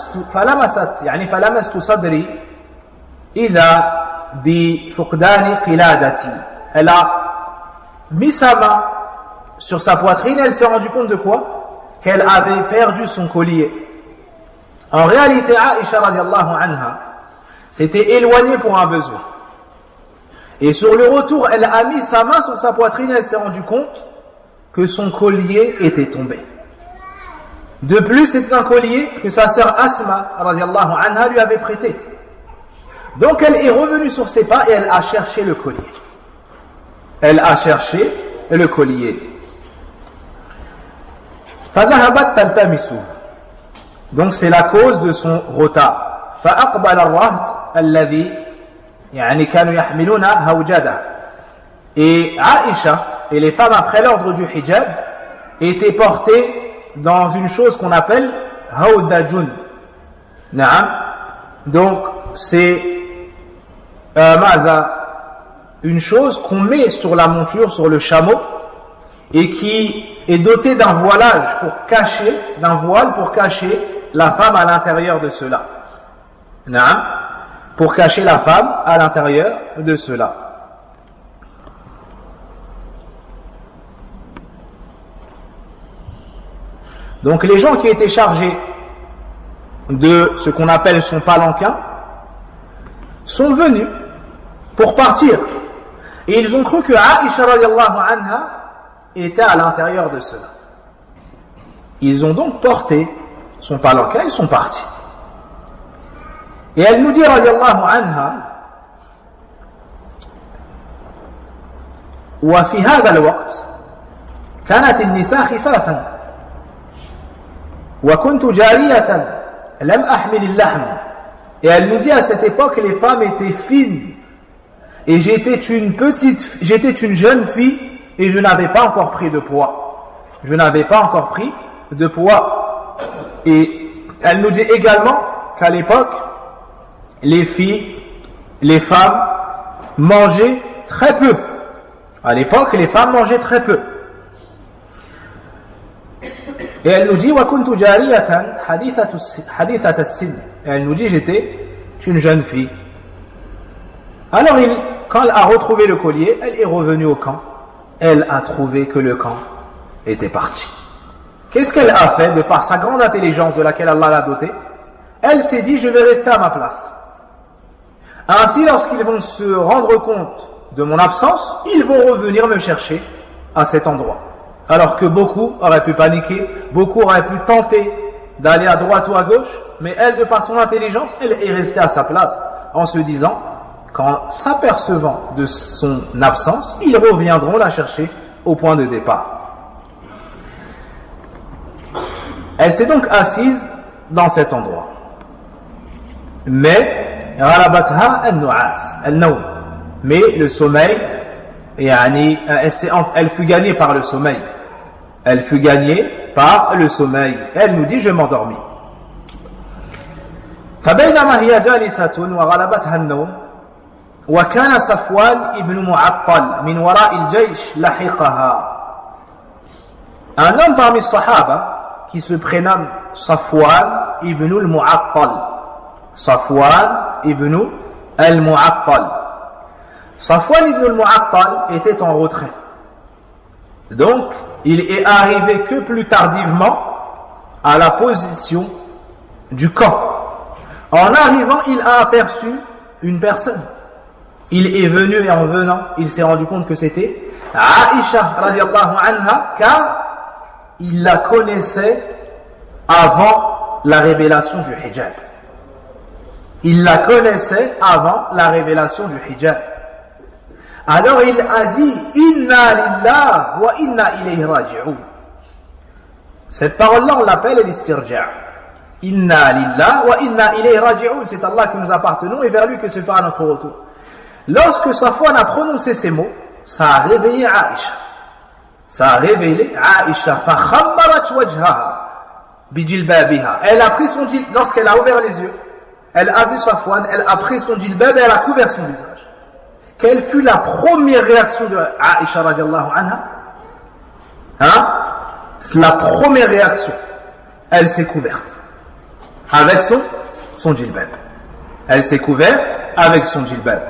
فلمست صدري إذا بفقدان قلادتي. Elle a mis sa main sur sa poitrine et elle s'est rendue compte de quoi? Qu'elle avait perdu son collier. En réalité, Aïcha radiallahu anha s'était éloignée pour un besoin. Et sur le retour, elle a mis sa main sur sa poitrine et elle s'est rendue compte que son collier était tombé. De plus, c'était un collier que sa sœur Asma radiallahu anha lui avait prêté. Donc elle est revenue sur ses pas et elle a cherché le collier. Elle a cherché le collier. فذهبت تلتمسه. Donc c'est la cause de son retard. فأقبل الرهط الذي كانوا يحملون هوجده. Et Aïcha et les femmes après l'ordre du hijab étaient portées dans une chose qu'on appelle hawdajun. Donc c'est une chose qu'on met sur la monture, sur le chameau, et qui est dotée d'un voilage pour cacher, d'un voile pour cacher la femme à l'intérieur de cela. Pour cacher la femme à l'intérieur de cela. Donc les gens qui étaient chargés de ce qu'on appelle son palanquin sont venus pour partir. Et ils ont cru que Aïcha radiallahu anha était à l'intérieur de cela. Ils ont donc porté son palanquin, ils sont partis. Et elle nous dit radiallahu anha, وفي هذا الوقت كانت النساء خفافا وكنت جارية لم أحمل اللحم. Et elle nous dit à cette époque les femmes étaient fines et j'étais une jeune fille et je n'avais pas encore pris de poids. Je n'avais pas encore pris de poids. Et elle nous dit également qu'à l'époque les filles, les femmes mangeaient très peu. À l'époque, les femmes mangeaient très peu. Et elle nous dit وَكُنْتُ جَارِيَةً حَدِيثَةَ السِّنِّ. Et elle nous dit j'étais une jeune fille. Alors quand elle a retrouvé le collier, elle est revenue au camp. Elle a trouvé que le camp était parti. Qu'est-ce qu'elle a fait de par sa grande intelligence de laquelle Allah l'a dotée? Elle s'est dit je vais rester à ma place. Ainsi, lorsqu'ils vont se rendre compte de mon absence, ils vont revenir me chercher à cet endroit. Alors que beaucoup auraient pu paniquer, beaucoup auraient pu tenter d'aller à droite ou à gauche, mais elle, de par son intelligence, elle est restée à sa place en se disant qu'en s'apercevant de son absence, ils reviendront la chercher au point de départ. Elle s'est donc assise dans cet endroit. Mais mais le sommeil, elle fut gagnée par le sommeil. Elle fut gagnée par le sommeil. Elle nous dit, je m'endormis. فبينما هي جالسة وغلبتها النوم وكان صفوان ابن معطل من وراء الجيش لحقها. Un homme parmi les Sahaba qui se prénomme Safwan ibn al-Mu'attal. Safwan ibn al-Mu'attal. Safwan ibn al-Mu'attal était en retrait. Donc, il est arrivé que plus tardivement à la position du camp. En arrivant, il a aperçu une personne. Il est venu et en venant, il s'est rendu compte que c'était Aïcha radiallahu anha, car il la connaissait avant la révélation du hijab. Il la connaissait avant la révélation du hijab. Alors il a dit Inna lillah wa inna ilayhi raji'un. Cette parole-là, on l'appelle l'istirja'. Inna lillah wa inna ilayhi raji'un. C'est Allah que nous appartenons et vers lui que se fera notre retour. Lorsque Safwan a prononcé ces mots, ça a réveillé Aïcha. Ça a révélé Aïcha. Fakhammarat wajhaha bijilbabiha. Elle a pris son djilbab, lorsqu'elle a ouvert les yeux, elle a vu Safwan, elle a pris son djilbab et elle a couvert son visage. Quelle fut la première réaction de Aïcha radiallahu anha? La première réaction, elle s'est couverte avec son djilbab. Elle s'est couverte avec son djilbab.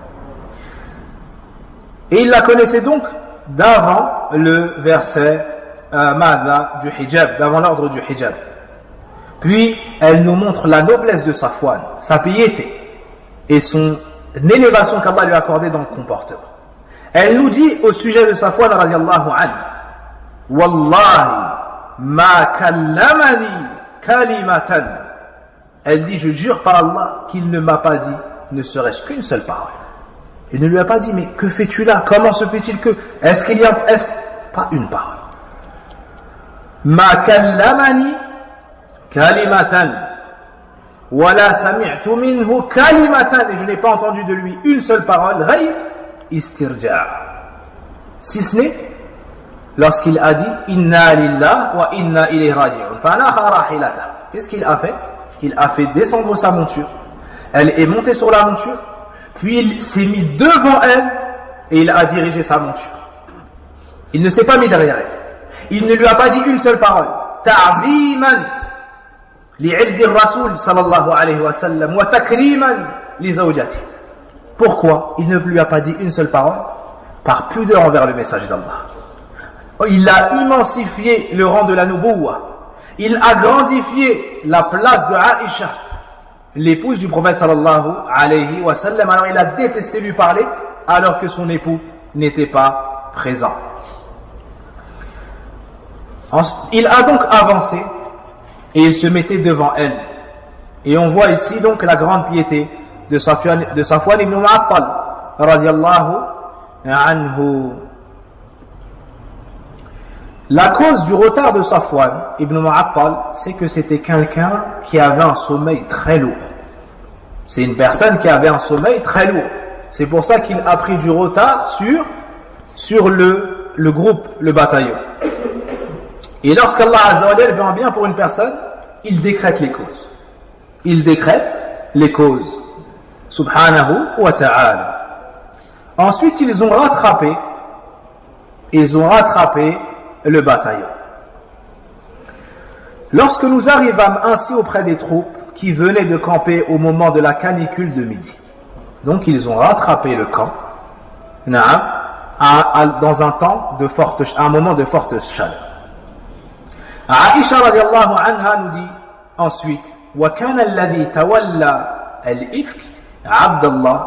Et il la connaissait donc d'avant le verset Mada du hijab, d'avant l'ordre du hijab. Puis elle nous montre la noblesse de Safwan, sa piété et son élévation qu'Allah lui a accordée dans le comportement. Elle nous dit au sujet de Safwan radiallahu anhu, Wallahi ma kallamani kalimatan. Elle dit, je jure par Allah qu'il ne m'a pas dit ne serait-ce qu'une seule parole. Il ne lui a pas dit, mais que fais-tu là? Comment se fait-il que? Pas une parole. Ma kallamani kalimatan. Wala sami'tu minhu kalimatan. Et je n'ai pas entendu de lui une seule parole. Ghayr istirja'. Si ce n'est lorsqu'il a dit Inna lillah wa inna ilayhi raji'un. Fanaha rahilata. Qu'est-ce qu'il a fait? Il a fait descendre sa monture. Elle est montée sur la monture. Puis il s'est mis devant elle et il a dirigé sa monture. Il ne s'est pas mis derrière elle. Il ne lui a pas dit une seule parole. Ta'ziman li'ildi al-Rasul sallallahu alayhi wa sallam wa takriman li zawjati. Pourquoi il ne lui a pas dit une seule parole? Par pudeur envers le message d'Allah. Il a immensifié le rang de la nubuwa il a grandifié la place de Aïcha, l'épouse du prophète sallallahu alayhi wa sallam. Alors il a détesté lui parler alors que son époux n'était pas présent. Il a donc avancé et il se mettait devant elle. Et on voit ici donc la grande piété de Safwan ibn Mu'attal radiyallahu anhu. La cause du retard de Safwan ibn Mu'attal, c'est que c'était quelqu'un qui avait un sommeil très lourd. C'est une personne qui avait un sommeil très lourd. C'est pour ça qu'il a pris du retard sur le groupe, le bataillon. Et lorsqu'Allah Azza wa Jalla veut un bien pour une personne, il décrète les causes. Il décrète les causes. Subhanahu wa ta'ala. Ensuite, ils ont rattrapé le bataillon. Lorsque nous arrivâmes ainsi auprès des troupes qui venaient de camper au moment de la canicule de midi. Donc ils ont rattrapé le camp dans un moment de forte chaleur. Aïcha radiallahu anha nous dit ensuite وَكَانَ الَّذِي تَوَلَّى الْإِفْكِ عبد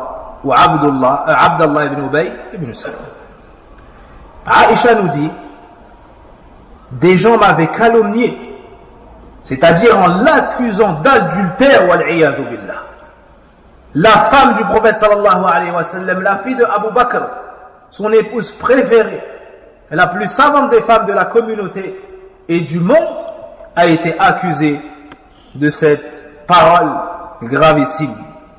الله ibn Ubay ibn Salul. Aïcha nous dit, des gens m'avaient calomnié, c'est-à-dire en l'accusant d'adultère, wal-'iyadhu billah. La femme du prophète sallallahu alayhi wa sallam, la fille de Abu Bakr, son épouse préférée, la plus savante des femmes de la communauté et du monde, a été accusée de cette parole gravissime.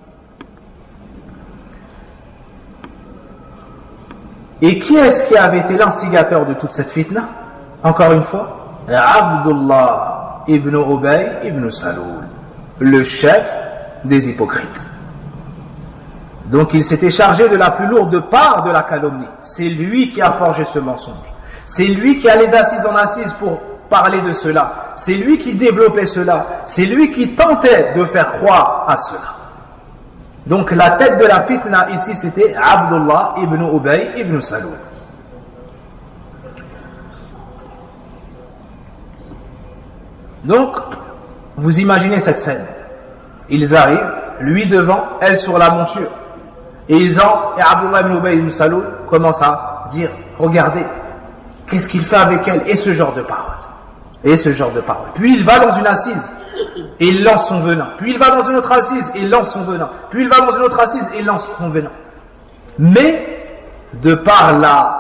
Et qui est-ce qui avait été l'instigateur de toute cette fitna? Encore une fois, Abdullah ibn Ubay ibn Salul, le chef des hypocrites. Donc il s'était chargé de la plus lourde part de la calomnie. C'est lui qui a forgé ce mensonge. C'est lui qui allait d'assise en assise pour parler de cela. C'est lui qui développait cela. C'est lui qui tentait de faire croire à cela. Donc la tête de la fitna ici c'était Abdullah ibn Ubay ibn Salul. Donc vous imaginez cette scène. Ils arrivent, lui devant, elle sur la monture. Et ils entrent et Abdullah ibn Ubay ibn Salul commence à dire regardez, qu'est-ce qu'il fait avec elle? Et ce genre de paroles. Et ce genre de paroles. Puis il va dans une assise et il lance son venin. Puis il va dans une autre assise et il lance son venin. Puis il va dans une autre assise et il lance son venin. Mais de par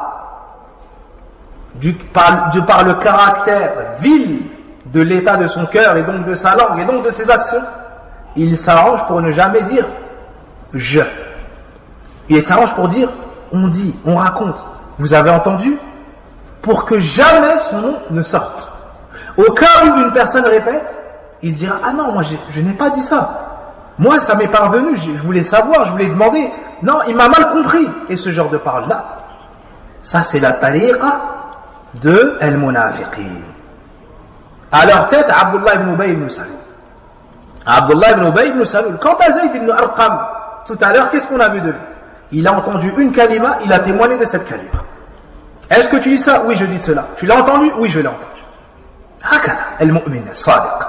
le caractère vil de l'état de son cœur et donc de sa langue et donc de ses actions, il s'arrange pour ne jamais dire je. Il s'arrange pour dire on dit, on raconte. Vous avez entendu? Pour que jamais son nom ne sorte. Au cas où une personne répète, il dira ah non, moi je n'ai pas dit ça. Moi ça m'est parvenu, je voulais savoir, je voulais demander. Non, il m'a mal compris. Et ce genre de parole-là, ça c'est la tariqa de al-munafiqin. À leur tête, Abdullah ibn Ubay ibn Salul. Abdullah ibn Ubay ibn Salul. Quant à Zayd ibn Arqam, tout à l'heure, qu'est-ce qu'on a vu de lui? Il a entendu une kalima, il a témoigné de cette kalima. Est-ce que tu dis ça? Oui, je dis cela. Tu l'as entendu? Oui, je l'ai entendu. Hakada, al-mu'min, al-sadiq.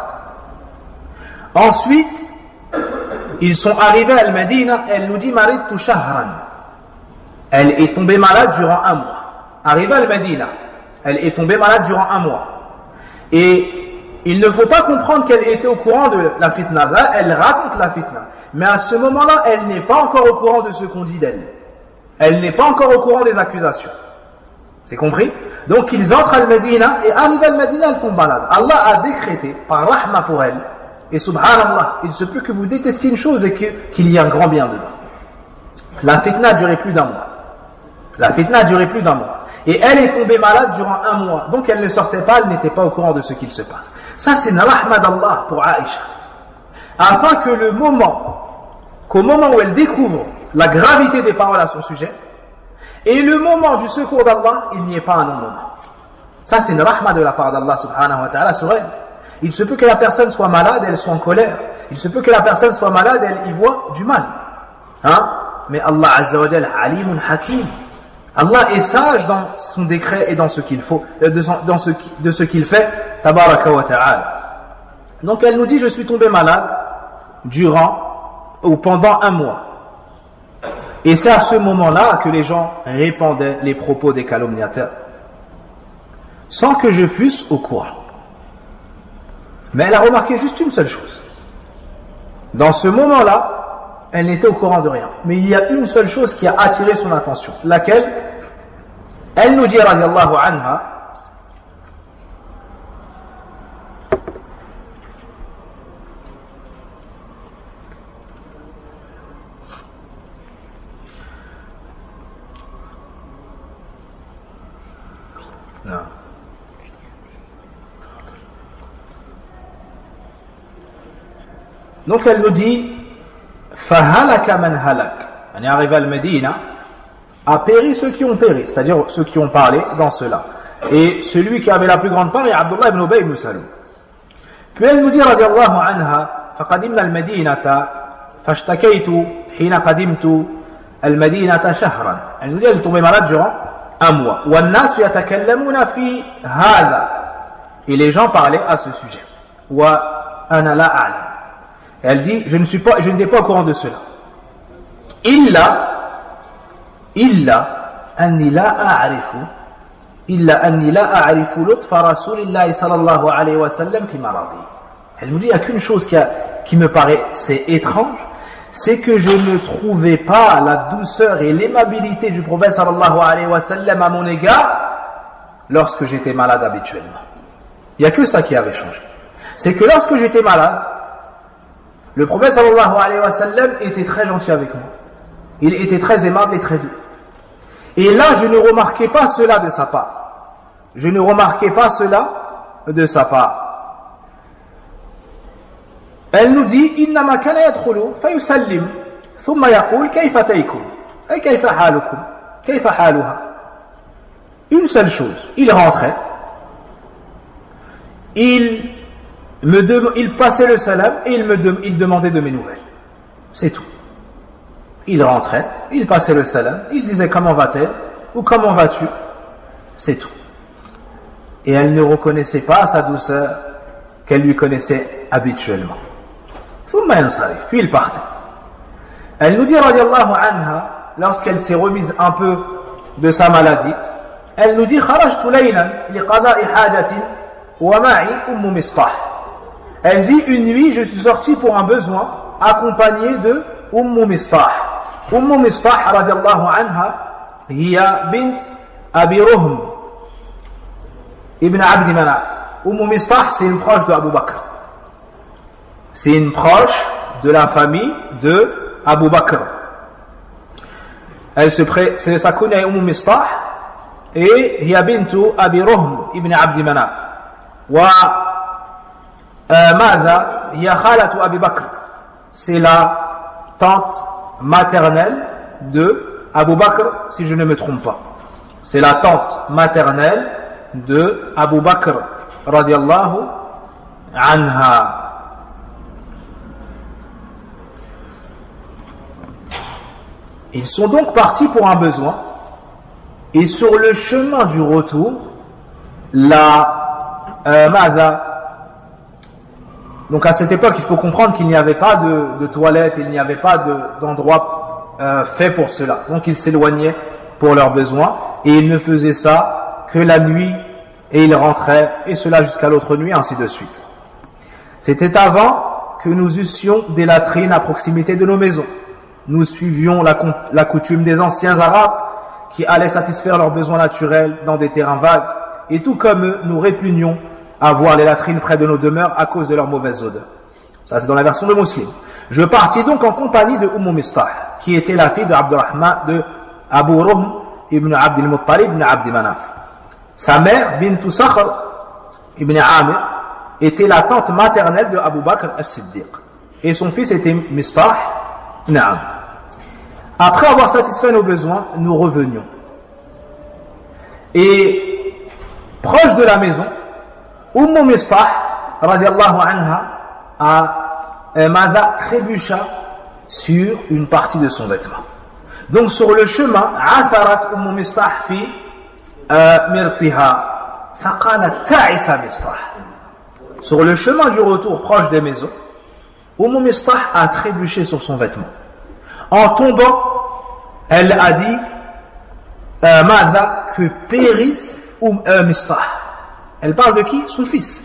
Ensuite, ils sont arrivés à Al-Madina, elle nous dit maridtu shahran. Elle est tombée malade durant un mois. Arrivée à Al-Madina, elle est tombée malade durant un mois. Et il ne faut pas comprendre qu'elle était au courant de la fitna. Là, elle raconte la fitna. Mais à ce moment-là, elle n'est pas encore au courant de ce qu'on dit d'elle. Elle n'est pas encore au courant des accusations. C'est compris? Donc ils entrent à Al-Madina et arrivent à Al-Madina, elle tombe malade. Allah a décrété par rahma pour elle. Et subhanallah, il se peut que vous détestiez une chose et qu'il y ait un grand bien dedans. La fitna a duré plus d'un mois. La fitna a duré plus d'un mois. Et elle est tombée malade durant un mois. Donc elle ne sortait pas, elle n'était pas au courant de ce qu'il se passe. Ça c'est la rahma d'Allah pour Aïcha. Afin que qu'au moment où elle découvre la gravité des paroles à son sujet, et le moment du secours d'Allah, il n'y ait pas un non-moment. Ça c'est une rahma de la part d'Allah subhanahu wa ta'ala sur elle. Il se peut que la personne soit malade, elle soit en colère. Il se peut que la personne soit malade, elle y voit du mal. Mais Allah azza wa jalla alimun hakim. Allah est sage dans son décret et dans ce qu'il faut, de ce qu'il fait tabaraka wa ta'ala. Donc elle nous dit, je suis tombée malade durant ou pendant un mois. Et c'est à ce moment-là que les gens répandaient les propos des calomniateurs, sans que je fusse au courant. Mais elle a remarqué juste une seule chose. Dans ce moment-là, elle n'était au courant de rien. Mais il y a une seule chose qui a attiré son attention. Laquelle? Elle nous dit, radiallahu anha, non. Donc elle nous dit, fahalaka man halak. On est arrivé à Médina, a péri ceux qui ont péri, c'est-à-dire ceux qui ont parlé dans cela. Et celui qui avait la plus grande part est Abdullah ibn Ubay ibn Salul. Puis elle nous dit, radiallahu anha, faqadimna al-Madinata, fashtakaytu, hina qadimtu al-Madinata shahran. Elle nous dit, elle est tombée malade durant un mois. وَالنَّاسُ يَتَكَلَّمُونَ فِي هَذَا. Et les gens parlaient à ce sujet. وَأَنَا لَا أَعْلَمُ. Elle dit, je n'étais pas au courant de cela. إِلَّا أَنِّي لَا أَعْرِفُ لُطْفَ رَسُولِ اللَّهِ صَلَى اللَّهُ عَلَيْهِ وَسَلَّمْ فِي مَرَضِهِ. Elle me dit, il n'y a qu'une chose qui me paraît étrange, c'est que je ne trouvais pas la douceur et l'aimabilité du prophète sallallahu alayhi wa sallam à mon égard lorsque j'étais malade habituellement. Il n'y a que ça qui avait changé. C'est que lorsque j'étais malade, le prophète sallallahu alayhi wa sallam était très gentil avec moi. Il était très aimable et très doux. Et là, je ne remarquais pas cela de sa part. Je ne remarquais pas cela de sa part. Elle nous dit, إنما كان يدخل فيسلم ثم يقول كيف أتيكم أي كيف حالكم كيف حالها. Une seule chose, il rentrait, il passait le salam et il demandait de mes nouvelles. C'est tout. Il rentrait, il passait le salam, il disait comment va-t-elle ou comment vas-tu. C'est tout. Et elle ne reconnaissait pas sa douceur qu'elle lui connaissait habituellement. Puis il partait. Elle nous dit, radiallahu anha, lorsqu'elle s'est remise un peu de sa maladie, elle nous dit, kharajtu laylan liqada'i hajatin wa ma'i ummu mistah. Elle dit, une nuit, je suis sortie pour un besoin, accompagnée de ummu mistah. Ummu mistah, radiallahu anha, hiya bint Abi Ruhm ibn Abd Manaf. Ummu mistah, c'est une proche de Abu Bakr. C'est une proche de la famille de Abu Bakr. Sa kunya est Umm Mistah et hiya bintu Abi Ruhm ibn Abd Manaf. Wa madha hiya khalatu Abi Bakr. C'est la tante maternelle de Abu Bakr, si je ne me trompe pas. C'est la tante maternelle de Abu Bakr radiyallahu anha. Ils sont donc partis pour un besoin, et sur le chemin du retour, donc à cette époque, il faut comprendre qu'il n'y avait pas de toilettes, il n'y avait pas d'endroit fait pour cela. Donc ils s'éloignaient pour leurs besoins, et ils ne faisaient ça que la nuit, et ils rentraient, et cela jusqu'à l'autre nuit, ainsi de suite. C'était avant que nous eussions des latrines à proximité de nos maisons. Nous suivions la coutume des anciens Arabes qui allaient satisfaire leurs besoins naturels dans des terrains vagues, et tout comme eux, nous répugnions à voir les latrines près de nos demeures à cause de leur mauvaise odeur. Ça, c'est dans la version de Muslim. Je partis donc en compagnie de Umm Mistah, qui était la fille de Abdurrahman, de Abu Ruhm ibn Abd al-Muttalib ibn Abd Manaf. Sa mère, Bintu Sakhr ibn Amir, était la tante maternelle de Abu Bakr as-Siddiq. Et son fils était Mistah. Naam. Après avoir satisfait nos besoins, nous revenions. Et proche de la maison, Umm Mistah, radiallahu anha, Mada trébucha sur une partie de son vêtement. Donc sur le chemin, Atharat Umm Mistah fi mirtiha. Faqalat ta'isa Mistah. sur le chemin du retour proche des maisons, Mistah a trébuché sur son vêtement. En tombant, elle a dit que périsse Mistah. Elle parle de qui? Son fils.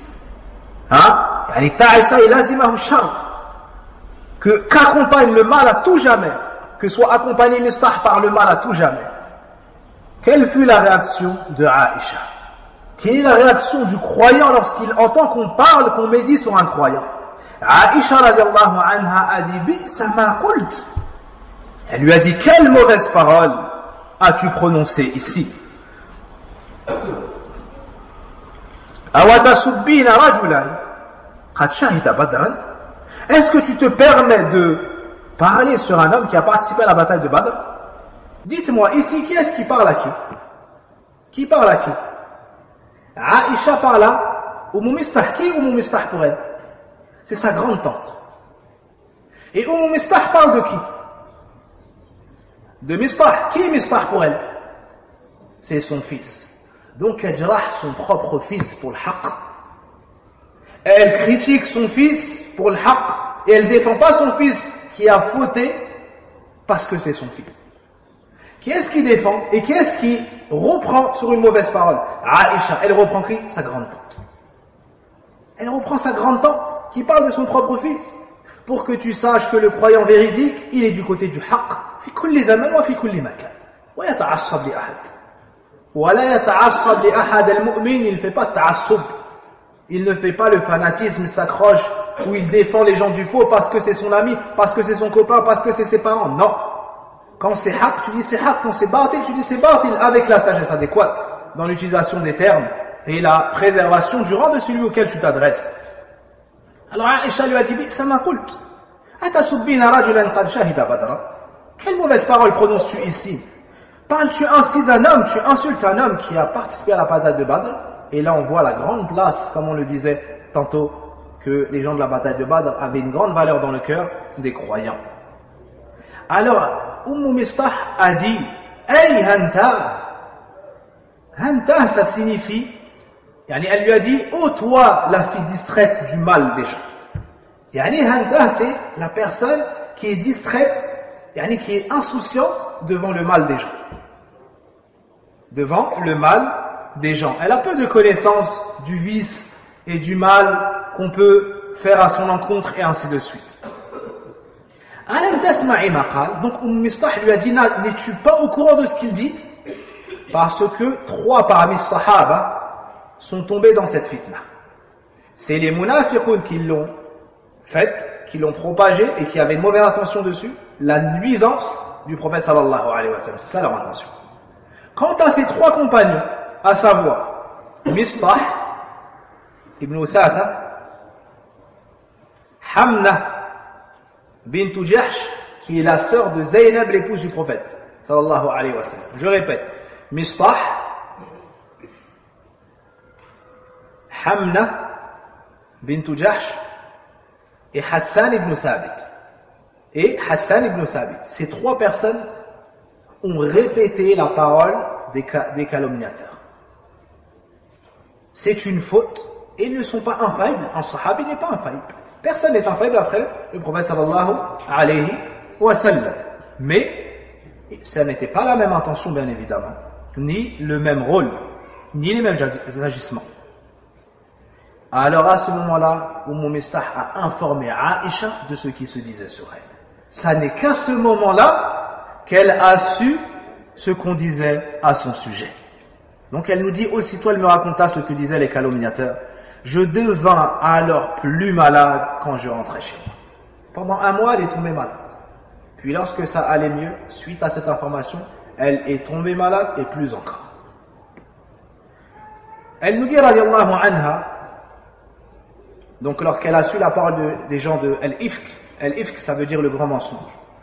Qu'accompagne le mal à tout jamais, que soit accompagné Mistah par le mal à tout jamais. Quelle fut la réaction de Aïcha? Quelle est la réaction du croyant lorsqu'il entend qu'on parle, qu'on médit sur un croyant? Aïcha radiallahu anha a dit Bi'sa ma qult. Elle lui a dit, quelle mauvaise parole as-tu prononcée ici? Awatasubbina rajulan qad shahida badran. Est-ce que tu te permets de parler sur un homme qui a participé à la bataille de Badr? Dites-moi ici, qui est-ce qui parle à qui? Qui parle à qui? Aïcha parle à Mistah. Qui est Mistah pour elle? C'est sa grande tante. Et Mistah parle de qui? De Mistah. Qui est Mistah pour elle? C'est son fils. Donc elle jarah son propre fils pour le haqq. Elle critique son fils pour le haqq. Et elle ne défend pas son fils qui a fauté parce que c'est son fils. Qui est-ce qui défend et qui est-ce qui reprend sur une mauvaise parole? Aïcha, elle reprend qui? Sa grande tante. Elle reprend sa grande tante qui parle de son propre fils. Pour que tu saches que le croyant véridique, il est du côté du haqq. في كل زمان وفي كل مكان ويتعصب لأحد ولا يتعصب لأحد المؤمن. Il ne fait pas de ta'assub, il ne fait pas le fanatisme, il s'accroche ou il défend les gens du faux parce que c'est son ami, parce que c'est son copain, parce que c'est ses parents. Non, quand c'est haqq, tu dis c'est haqq, quand c'est batil, tu dis c'est batil, avec la sagesse adéquate dans l'utilisation des termes et la préservation du rang de celui auquel tu t'adresses. Alors Aïcha lui a dit ça m'a qult atasubbina rajulan qad shahida badra. Quelle mauvaise parole prononces-tu ici? Parles-tu ainsi d'un homme? Tu insultes un homme qui a participé à la bataille de Badr. Et là on voit la grande place, comme on le disait tantôt, que les gens de la bataille de Badr avaient une grande valeur dans le cœur des croyants. Alors Mistah a dit Hey Hanta. Hanta, ça signifie, elle lui a dit ô toi la fille distraite du mal des gens. Hanta, c'est la personne qui est distraite, qui est insouciante devant le mal des gens. Devant le mal des gens. Elle a peu de connaissance du vice et du mal qu'on peut faire à son encontre et ainsi de suite. Donc Mistah lui a dit n'es-tu pas au courant de ce qu'il dit? Parce que 3 parmi les sahaba sont tombés dans cette fitna. C'est les munafiqun qui l'ont faite, qui l'ont propagée et qui avaient une mauvaise intention dessus, la nuisance du prophète sallallahu alayhi wa sallam. C'est ça leur intention. Quant à ces 3 compagnons, à savoir Mistah ibn Uthatha, Hamna bint Jahsh, qui est la sœur de Zaynab, l'épouse du prophète sallallahu alayhi wa sallam. Je répète, Mistah, Hamna bint Jahsh et Hassan ibn Thabit. Ces 3 personnes ont répété la parole des calomniateurs. C'est une faute et ils ne sont pas infaillibles. Un sahabi n'est pas infaillible. Personne n'est infaillible après le prophète sallallahu alayhi wa sallam. Mais ça n'était pas la même intention, bien évidemment, ni le même rôle, ni les mêmes agissements. Alors à ce moment-là, Mistah a informé Aïcha de ce qui se disait sur elle. Ça n'est qu'à ce moment-là qu'elle a su ce qu'on disait à son sujet. Donc elle nous dit, aussitôt elle me raconta ce que disaient les calomniateurs. Je devins alors plus malade quand je rentrais chez moi. Pendant 1 mois, elle est tombée malade. Puis lorsque ça allait mieux, suite à cette information, elle est tombée malade et plus encore. Elle nous dit, radiallahu anha, donc lorsqu'elle a su la parole des gens de Al-Ifk, ça veut dire le grand mensonge.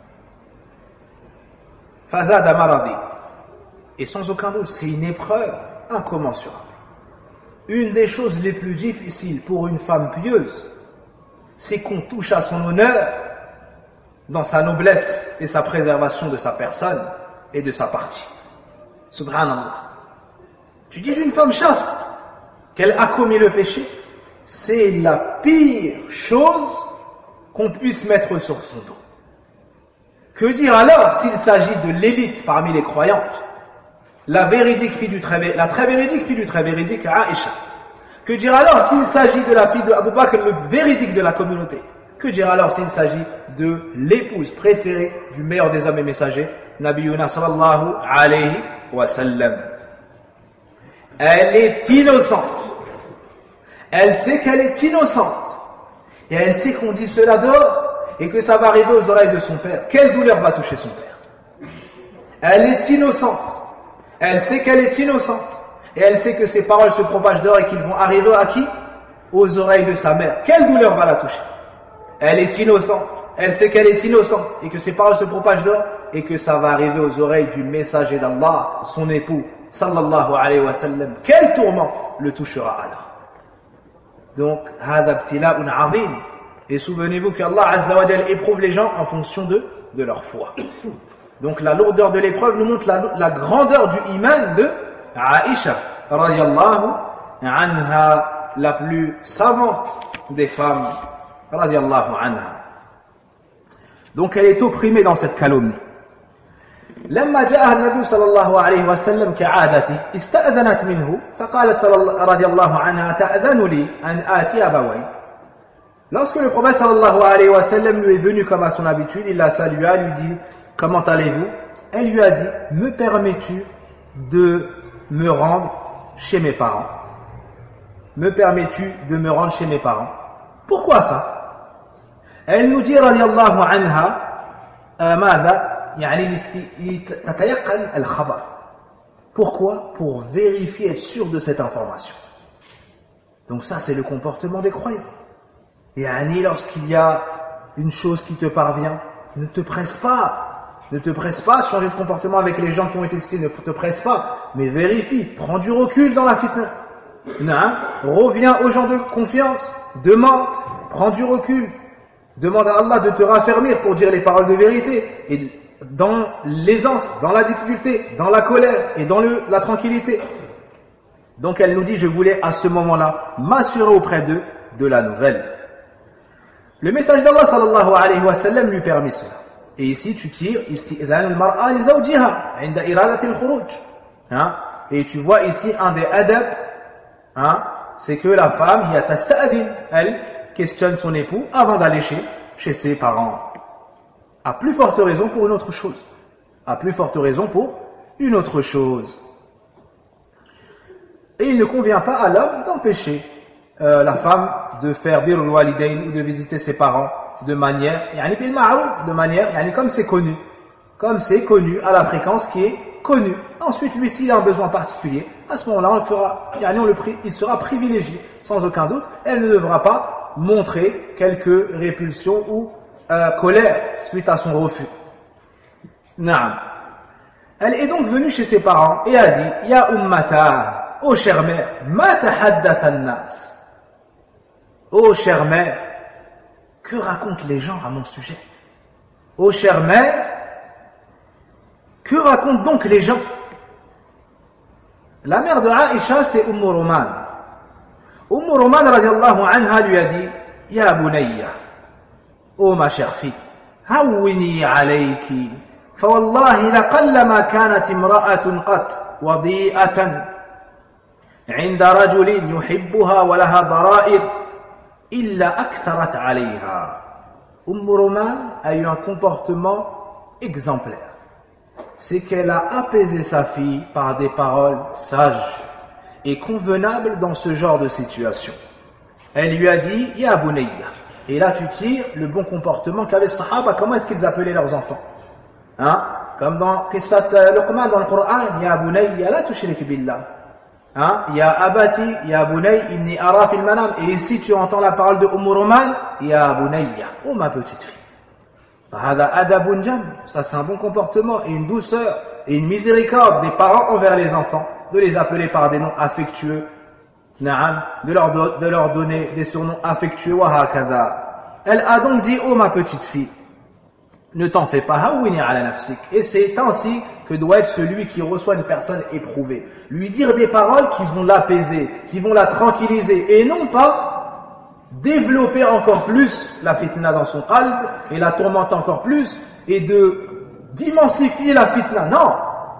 Fazada maradi. Et sans aucun doute, c'est une épreuve incommensurable. Une des choses les plus difficiles pour une femme pieuse, c'est qu'on touche à son honneur dans sa noblesse et sa préservation de sa personne et de sa partie. Subhanallah. Tu dis d'une femme chaste qu'elle a commis le péché, c'est la pire chose qu'on puisse mettre sur son dos. Que dire alors s'il s'agit de l'élite parmi les croyantes, la très véridique fille du très véridique Aïcha? Que dire alors s'il s'agit de la fille de Abu Bakr, le véridique de la communauté? Que dire alors s'il s'agit de l'épouse préférée du meilleur des hommes et messagers, Nabiyuna sallallahu alayhi wa sallam? Elle est innocente. Elle sait qu'elle est innocente. Et elle sait qu'on dit cela dehors et que ça va arriver aux oreilles de son père. Quelle douleur va toucher son père? Elle est innocente. Elle sait qu'elle est innocente. Et elle sait que ses paroles se propagent dehors et qu'ils vont arriver à qui? Aux oreilles de sa mère. Quelle douleur va la toucher? Elle est innocente. Elle sait qu'elle est innocente et que ses paroles se propagent dehors et que ça va arriver aux oreilles du messager d'Allah, son époux, sallallahu alayhi wa sallam. Quel tourment le touchera alors? Donc, hada ibtila'un 'azim. Et souvenez-vous qu'Allah Azza wa Jal éprouve les gens en fonction de leur foi. Donc la lourdeur de l'épreuve nous montre la grandeur du iman de Aïcha radiyallahu anha, la plus savante des femmes radiyallahu anha. Donc elle est opprimée dans cette calomnie. لما جاءها النبي صلى الله عليه وسلم كعادته استأذنت منه فقالت رضي الله عنها تأذن لي أن آتي أبوي. Lorsque le prophète sallallahu alayhi wa sallam lui est venu comme à son habitude, il la salua, lui dit comment allez-vous? Elle lui a dit me permets-tu de me rendre chez mes parents? Me permets-tu de me rendre chez mes parents? Pourquoi ça? Elle nous dit radiyallahu anha ماذا يعني تتيقن الخبر. Pourquoi? Pour vérifier, être sûr de cette information. Donc ça c'est le comportement des croyants. Et Annie, lorsqu'il y a une chose qui te parvient, ne te presse pas de changer de comportement avec les gens qui ont été cités, ne te presse pas, mais vérifie, prends du recul dans la fitna. Reviens aux gens de confiance, demande, prends du recul, demande à Allah de te raffermir pour dire les paroles de vérité, et dans l'aisance, dans la difficulté, dans la colère et dans la tranquillité. Donc elle nous dit, je voulais à ce moment-là m'assurer auprès d'eux de la nouvelle. Le message d'Allah sallallahu alayhi wa sallam lui permet cela. Et ici tu tires isti'dhan al-mar'a li zawjiha 'inda iradati al-khuruj. Et tu vois ici un des adab, c'est que la femme hiya tasta'dhin, elle questionne son époux avant d'aller chez ses parents. À plus forte raison pour une autre chose. À plus forte raison pour une autre chose. Et il ne convient pas à l'homme d'empêcher la femme de faire birrul walidayn ou de visiter ses parents de manière, yani bil ma'ruf, de manière, yani comme c'est connu, à la fréquence qui est connue. Ensuite, lui, s'il a un besoin particulier, à ce moment-là, il sera privilégié, sans aucun doute. Elle ne devra pas montrer quelques répulsions ou colère suite à son refus. Naam. Elle est donc venue chez ses parents et a dit, Ya ummata, ô chère mère, ma tahaddatha an-nas. Ô chère mère, que racontent les gens à mon sujet? Ô chère mère, que racontent donc les gens? La mère de Aïcha, c'est Roman. Roman radiallahu anha lui a dit, Ya bunayya, ô ma chère fille, hawwini alayki, فوالله لقلما كانت امرأة قط وضيئة عند رجل يحبها ولها ضرائر إلا أكثرت عليها. Roman a eu un comportement exemplaire. C'est qu'elle a apaisé sa fille par des paroles sages et convenables dans ce genre de situation. Elle lui a dit « Ya bunayya ». Et là tu tires le bon comportement qu'avaient les sahaba. Comment est-ce qu'ils appelaient leurs enfants? Comme dans Qissat Luqman dans le Coran, « Ya bunayya la tushrik billah ». Ya abati, ya bunay, inni ara fil manam. Et ici tu entends la parole de Roman, ya bunayya, oh ma petite fille. Hada adabun jam, ça c'est un bon comportement et une douceur et une miséricorde des parents envers les enfants, de les appeler par des noms affectueux, na'am, de leur donner des surnoms affectueux, wa hakadha. Elle a donc dit, oh ma petite fille, ne t'en fais pas, hawwini ala nafsik. Et c'est ainsi que doit être celui qui reçoit une personne éprouvée. Lui dire des paroles qui vont l'apaiser, qui vont la tranquilliser, et non pas développer encore plus la fitna dans son qalb et la tourmenter encore plus et d'immensifier la fitna. Non.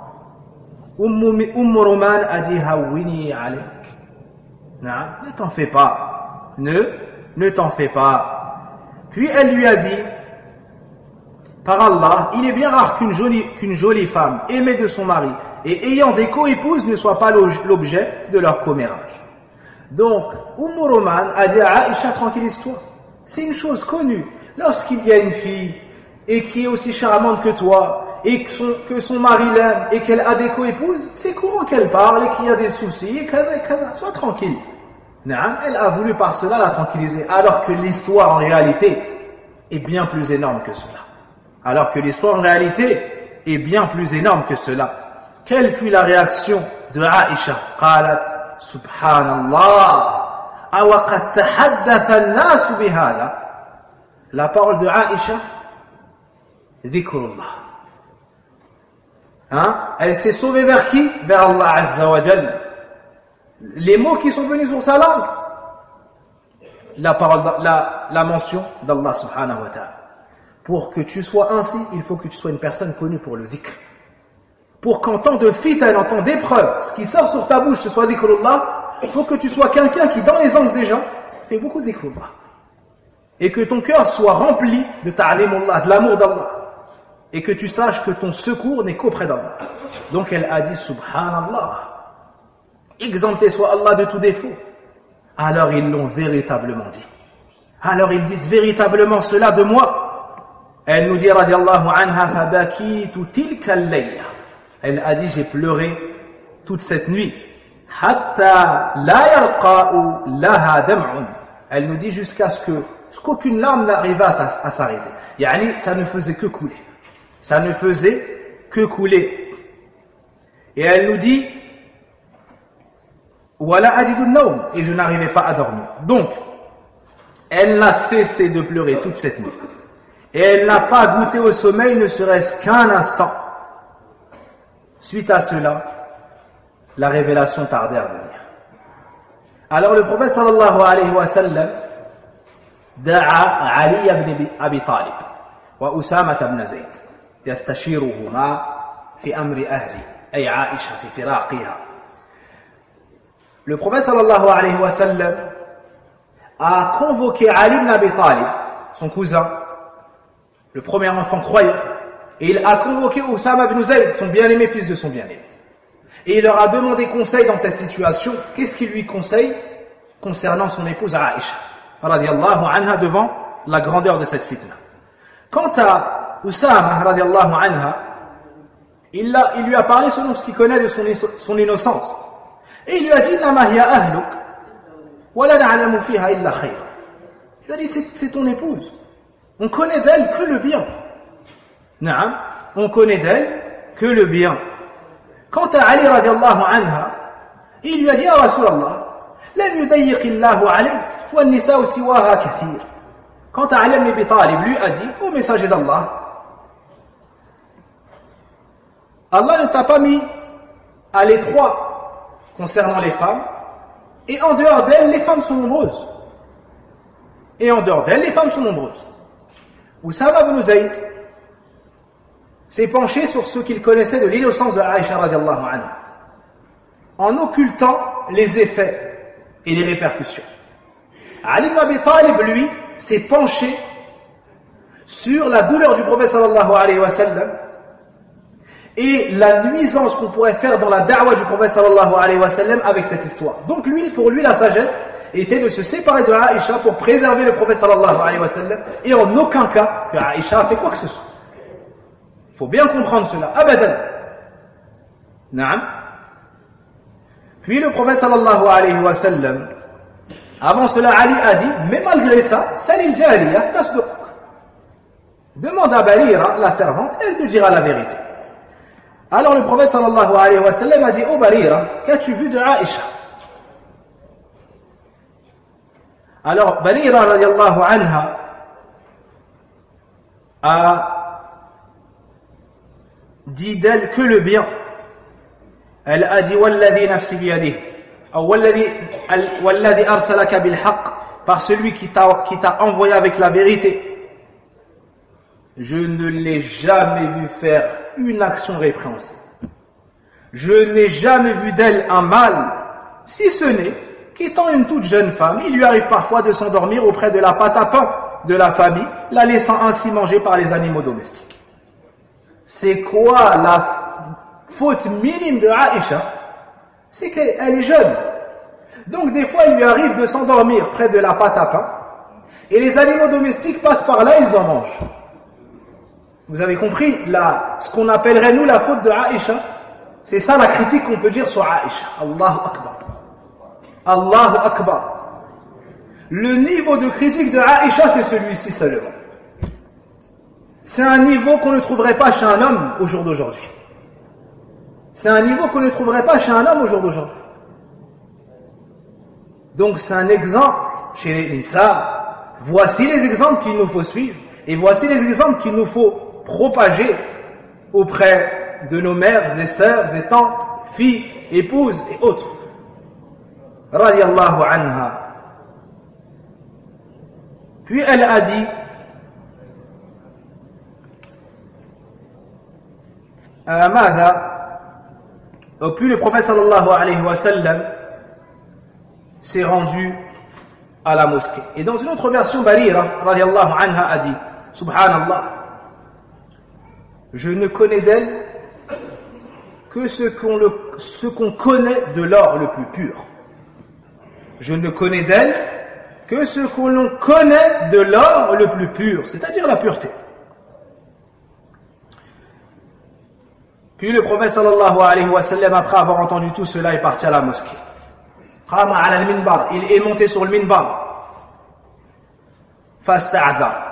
Roman a dit Hawini alayk. Ne t'en fais pas. Ne t'en fais pas. Puis elle lui a dit, par Allah, il est bien rare qu'une jolie femme aimée de son mari et ayant des co-épouses ne soit pas l'objet de leur commérage. Donc, Roman a dit à Aïcha, tranquillise-toi. C'est une chose connue. Lorsqu'il y a une fille et qui est aussi charmante que toi et que son mari l'aime et qu'elle a des co-épouses, c'est courant qu'elle parle et qu'il y a des soucis et qu'elle sois tranquille. Elle a voulu par cela la tranquilliser, alors que l'histoire en réalité est bien plus énorme que cela. Alors que l'histoire en réalité est bien plus énorme que cela. Quelle fut la réaction de Aïcha? Qalat Subhanallah, awaqad tahaddatha an-nas bihadha. La parole de Aïcha, dhikrullah. Elle s'est sauvée vers qui? Vers Allah Azza wa Jal. Les mots qui sont venus sur sa langue, la mention d'Allah subhanahu wa ta'ala. Pour que tu sois ainsi, il faut que tu sois une personne connue pour le dhikr. Pour qu'en temps de fitan, en temps d'épreuve, ce qui sort sur ta bouche, ce soit dhikrullah, il faut que tu sois quelqu'un qui, dans les anses des gens, fait beaucoup de dhikrullah. Et que ton cœur soit rempli de ta'limullah, de l'amour d'Allah. Et que tu saches que ton secours n'est qu'auprès d'Allah. Donc elle a dit Subhanallah. Exempté soit Allah de tout défaut. Alors ils l'ont véritablement dit. Alors ils disent véritablement cela de moi. Elle nous dit radiallahu anha fabakitu tilka al-layla. Elle a dit j'ai pleuré toute cette nuit. Hatta la yarqa'u laha dam'un. Elle nous dit jusqu'à ce qu'aucune larme n'arriva à s'arrêter. Yani ça ne faisait que couler. Ça ne faisait que couler. Et elle nous dit Wala ajidu naum, et je n'arrivais pas à dormir. Donc, elle n'a cessé de pleurer toute cette nuit. Et elle n'a pas goûté au sommeil, ne serait-ce qu'un instant. Suite à cela, la révélation tardait à venir. Alors le prophète sallallahu alayhi wa sallam da'a Ali ibn Abi Talib wa Usama ibn Zayd yastashiruhuma fi amri ahli ay Aisha fi firaqiha. Le prophète sallallahu alayhi wa sallam a convoqué Ali ibn Abi Talib, son cousin, le premier enfant croyant, et il a convoqué Usama ibn Zayd, son bien-aimé fils de son bien-aimé. Et il leur a demandé conseil dans cette situation. Qu'est-ce qu'il lui conseille concernant son épouse Aïcha, radiallahu anha, devant la grandeur de cette fitna. Quant à Usama, radiallahu anha, il lui a parlé selon ce qu'il connaît de son innocence. Et il lui a dit, Nama hiya ahluk, wa la na'lamu fiha illa khayr. Il lui a dit, c'est ton épouse. On connaît d'elle que le bien. Naam, on connaît d'elle que le bien. Quant à Ali radiallahu anha, il lui a dit, Ya Rasulallah, lan yudayyiqillahu alayk, wa an-nisa'u siwaha kathir. Quant à Ali ibn Abi Talib, lui a dit, ô messager d'Allah, Allah ne t'a pas mis à l'étroit concernant les femmes, et en dehors d'elles, les femmes sont nombreuses. Et en dehors d'elles, les femmes sont nombreuses. Usama ibn Zayd s'est penché sur ce qu'il connaissait de l'innocence de Aïcha radiallahu anha, en occultant les effets et les répercussions. Ali ibn Abi Talib, lui, s'est penché sur la douleur du prophète sallallahu alayhi wa sallam et la nuisance qu'on pourrait faire dans la da'wa du prophète sallallahu alayhi wa sallam avec cette histoire. Donc pour lui, la sagesse était de se séparer de Aïcha pour préserver le prophète sallallahu alayhi wa sallam, et en aucun cas que Aïcha a fait quoi que ce soit. Il faut bien comprendre cela. Abadan. Naam. Puis le prophète sallallahu alayhi wa sallam, avant cela, Ali a dit, mais malgré ça, salil jariya tasduq. Demande à Barira, la servante, elle te dira la vérité. Alors le prophète sallallahu alayhi wa sallam a dit, oh Barira, qu'as-tu vu de Aïcha? Alors Barira radiallahu anha a dit d'elle que le bien. Elle a dit walladhi nafsi biyadihi, ou walladhi arsalaka bil haqq par celui qui t'a envoyé avec la vérité, je ne l'ai jamais vu faire une action répréhensible. Je n'ai jamais vu d'elle un mal, si ce n'est qu'étant une toute jeune femme, il lui arrive parfois de s'endormir auprès de la pâte à pain de la famille, la laissant ainsi manger par les animaux domestiques. C'est quoi la faute minime de Aïcha? C'est qu'elle est jeune. Donc des fois, il lui arrive de s'endormir près de la pâte à pain, et les animaux domestiques passent par là, ils en mangent. Vous avez compris ce qu'on appellerait nous la faute de Aïcha? C'est ça la critique qu'on peut dire sur Aïcha. Allahu Akbar. Allahu Akbar. Le niveau de critique de Aïcha, c'est celui-ci seulement. C'est un niveau qu'on ne trouverait pas chez un homme au jour d'aujourd'hui. C'est un niveau qu'on ne trouverait pas chez un homme au jour d'aujourd'hui. Donc c'est un exemple chez les Nisa. Voici les exemples qu'il nous faut suivre. Et voici les exemples qu'il nous faut propager auprès de nos mères et sœurs et tantes, filles, épouses et autres. Radiallahu anha. Puis elle a dit, puis le prophète sallallahu alayhi wa sallam s'est rendu à la mosquée. Et dans une autre version, Barira radiallahu anha a dit, subhanallah, je ne connais d'elle que ce qu'on connaît de l'or le plus pur. Je ne connais d'elle que ce que l'on connaît de l'or le plus pur, c'est-à-dire la pureté. Puis le prophète sallallahu alayhi wa sallam, après avoir entendu tout cela, est parti à la mosquée. Qama ala al-minbar, il est monté sur le minbar. Fasta'adhar.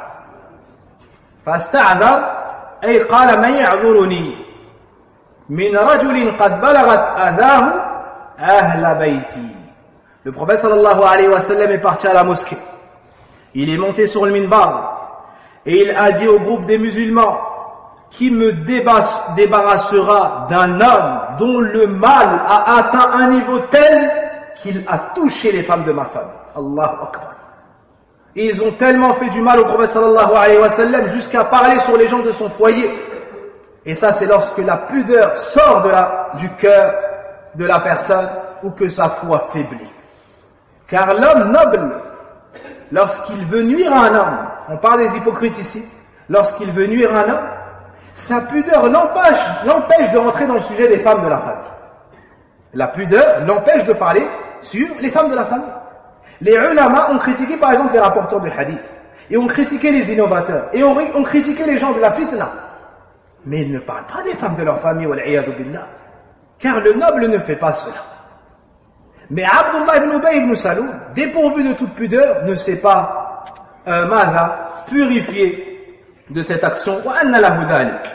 Fasta'adhar, ay qala man ya'dhuruni min rajulin qad balagat adahu ahla bayti. Le prophète sallallahu alayhi wa sallam est parti à la mosquée. Il est monté sur le minbar et il a dit au groupe des musulmans, qui me débarrassera d'un homme dont le mal a atteint un niveau tel qu'il a touché les femmes de ma famille. Allahu Akbar. Et ils ont tellement fait du mal au prophète sallallahu alayhi wa sallam jusqu'à parler sur les gens de son foyer. Et ça, c'est lorsque la pudeur sort du cœur de la personne ou que sa foi faiblit. Car l'homme noble, lorsqu'il veut nuire à un homme, on parle des hypocrites ici, lorsqu'il veut nuire à un homme, sa pudeur l'empêche de rentrer dans le sujet des femmes de la famille. La pudeur l'empêche de parler sur les femmes de la famille. Les ulama ont critiqué par exemple les rapporteurs de hadith, et ont critiqué les innovateurs, et ont critiqué les gens de la fitna. Mais ils ne parlent pas des femmes de leur famille, wal-'iyadhu billah, car le noble ne fait pas cela. Mais Abdullah ibn Ubay ibn Saloul, dépourvu de toute pudeur, ne s'est pas purifié de cette action. وَأَنَّ لَهُ ذَلِكَ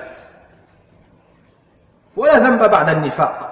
وَلَا ذَنْبَ بَعْدَ النِّفَاقِ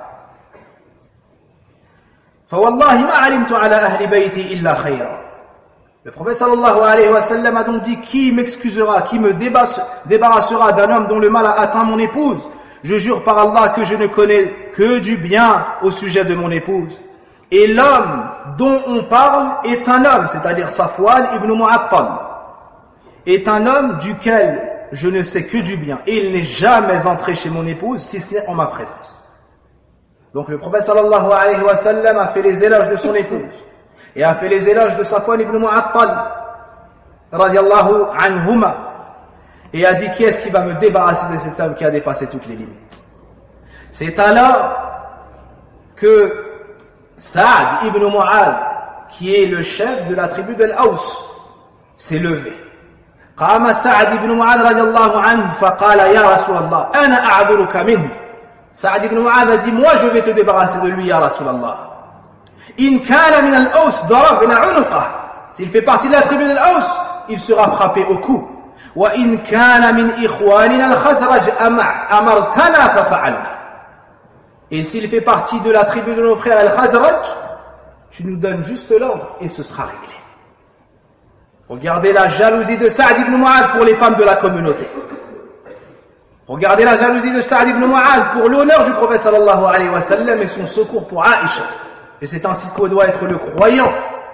فَوَاللَّهِ مَا عَلِمْتُ عَلَى أَهْلِ بَيْتِي إِلَّا خَيْرًا. Le prophète sallallahu alayhi wa sallam a donc dit, qui m'excusera, qui me débarrassera d'un homme dont le mal a atteint mon épouse? Je jure par Allah que je ne connais que du bien au sujet de mon épouse. Et l'homme dont on parle est un homme, c'est-à-dire Safwan ibn Mu'attal, est un homme duquel je ne sais que du bien. Et il n'est jamais entré chez mon épouse, si ce n'est en ma présence. Donc le prophète sallallahu alayhi wa sallam a fait les éloges de son épouse, et a fait les éloges de Safwan ibn Mu'attal, radiallahu anhuma, et a dit, qui est-ce qui va me débarrasser de cet homme qui a dépassé toutes les limites? C'est alors que Saad ibn Mu'adh, qui est le chef de la tribu de l'Aws, s'est levé. قام سعد بن معاذ رضي الله عنه فقال يا رسول الله أنا أعذرك منه. Saad ibn Mu'adh a dit, moi je vais te débarrasser de lui, ya Rasulallah. إن كان من الأوس ضربنا عنقه. S'il fait partie de la tribu de l'Aws, il sera frappé au cou. وإن كان من إخواننا الخزرج أمرتنا ففعلنا. Et s'il fait partie de la tribu de nos frères Al-Khazraj, tu nous donnes juste l'ordre et ce sera réglé. Regardez la jalousie de Saad ibn Mu'adh pour les femmes de la communauté. Regardez la jalousie de Saad ibn Mu'adh pour l'honneur du prophète sallallahu alayhi wa sallam et son secours pour Aïcha. Et c'est ainsi qu'on doit être le croyant.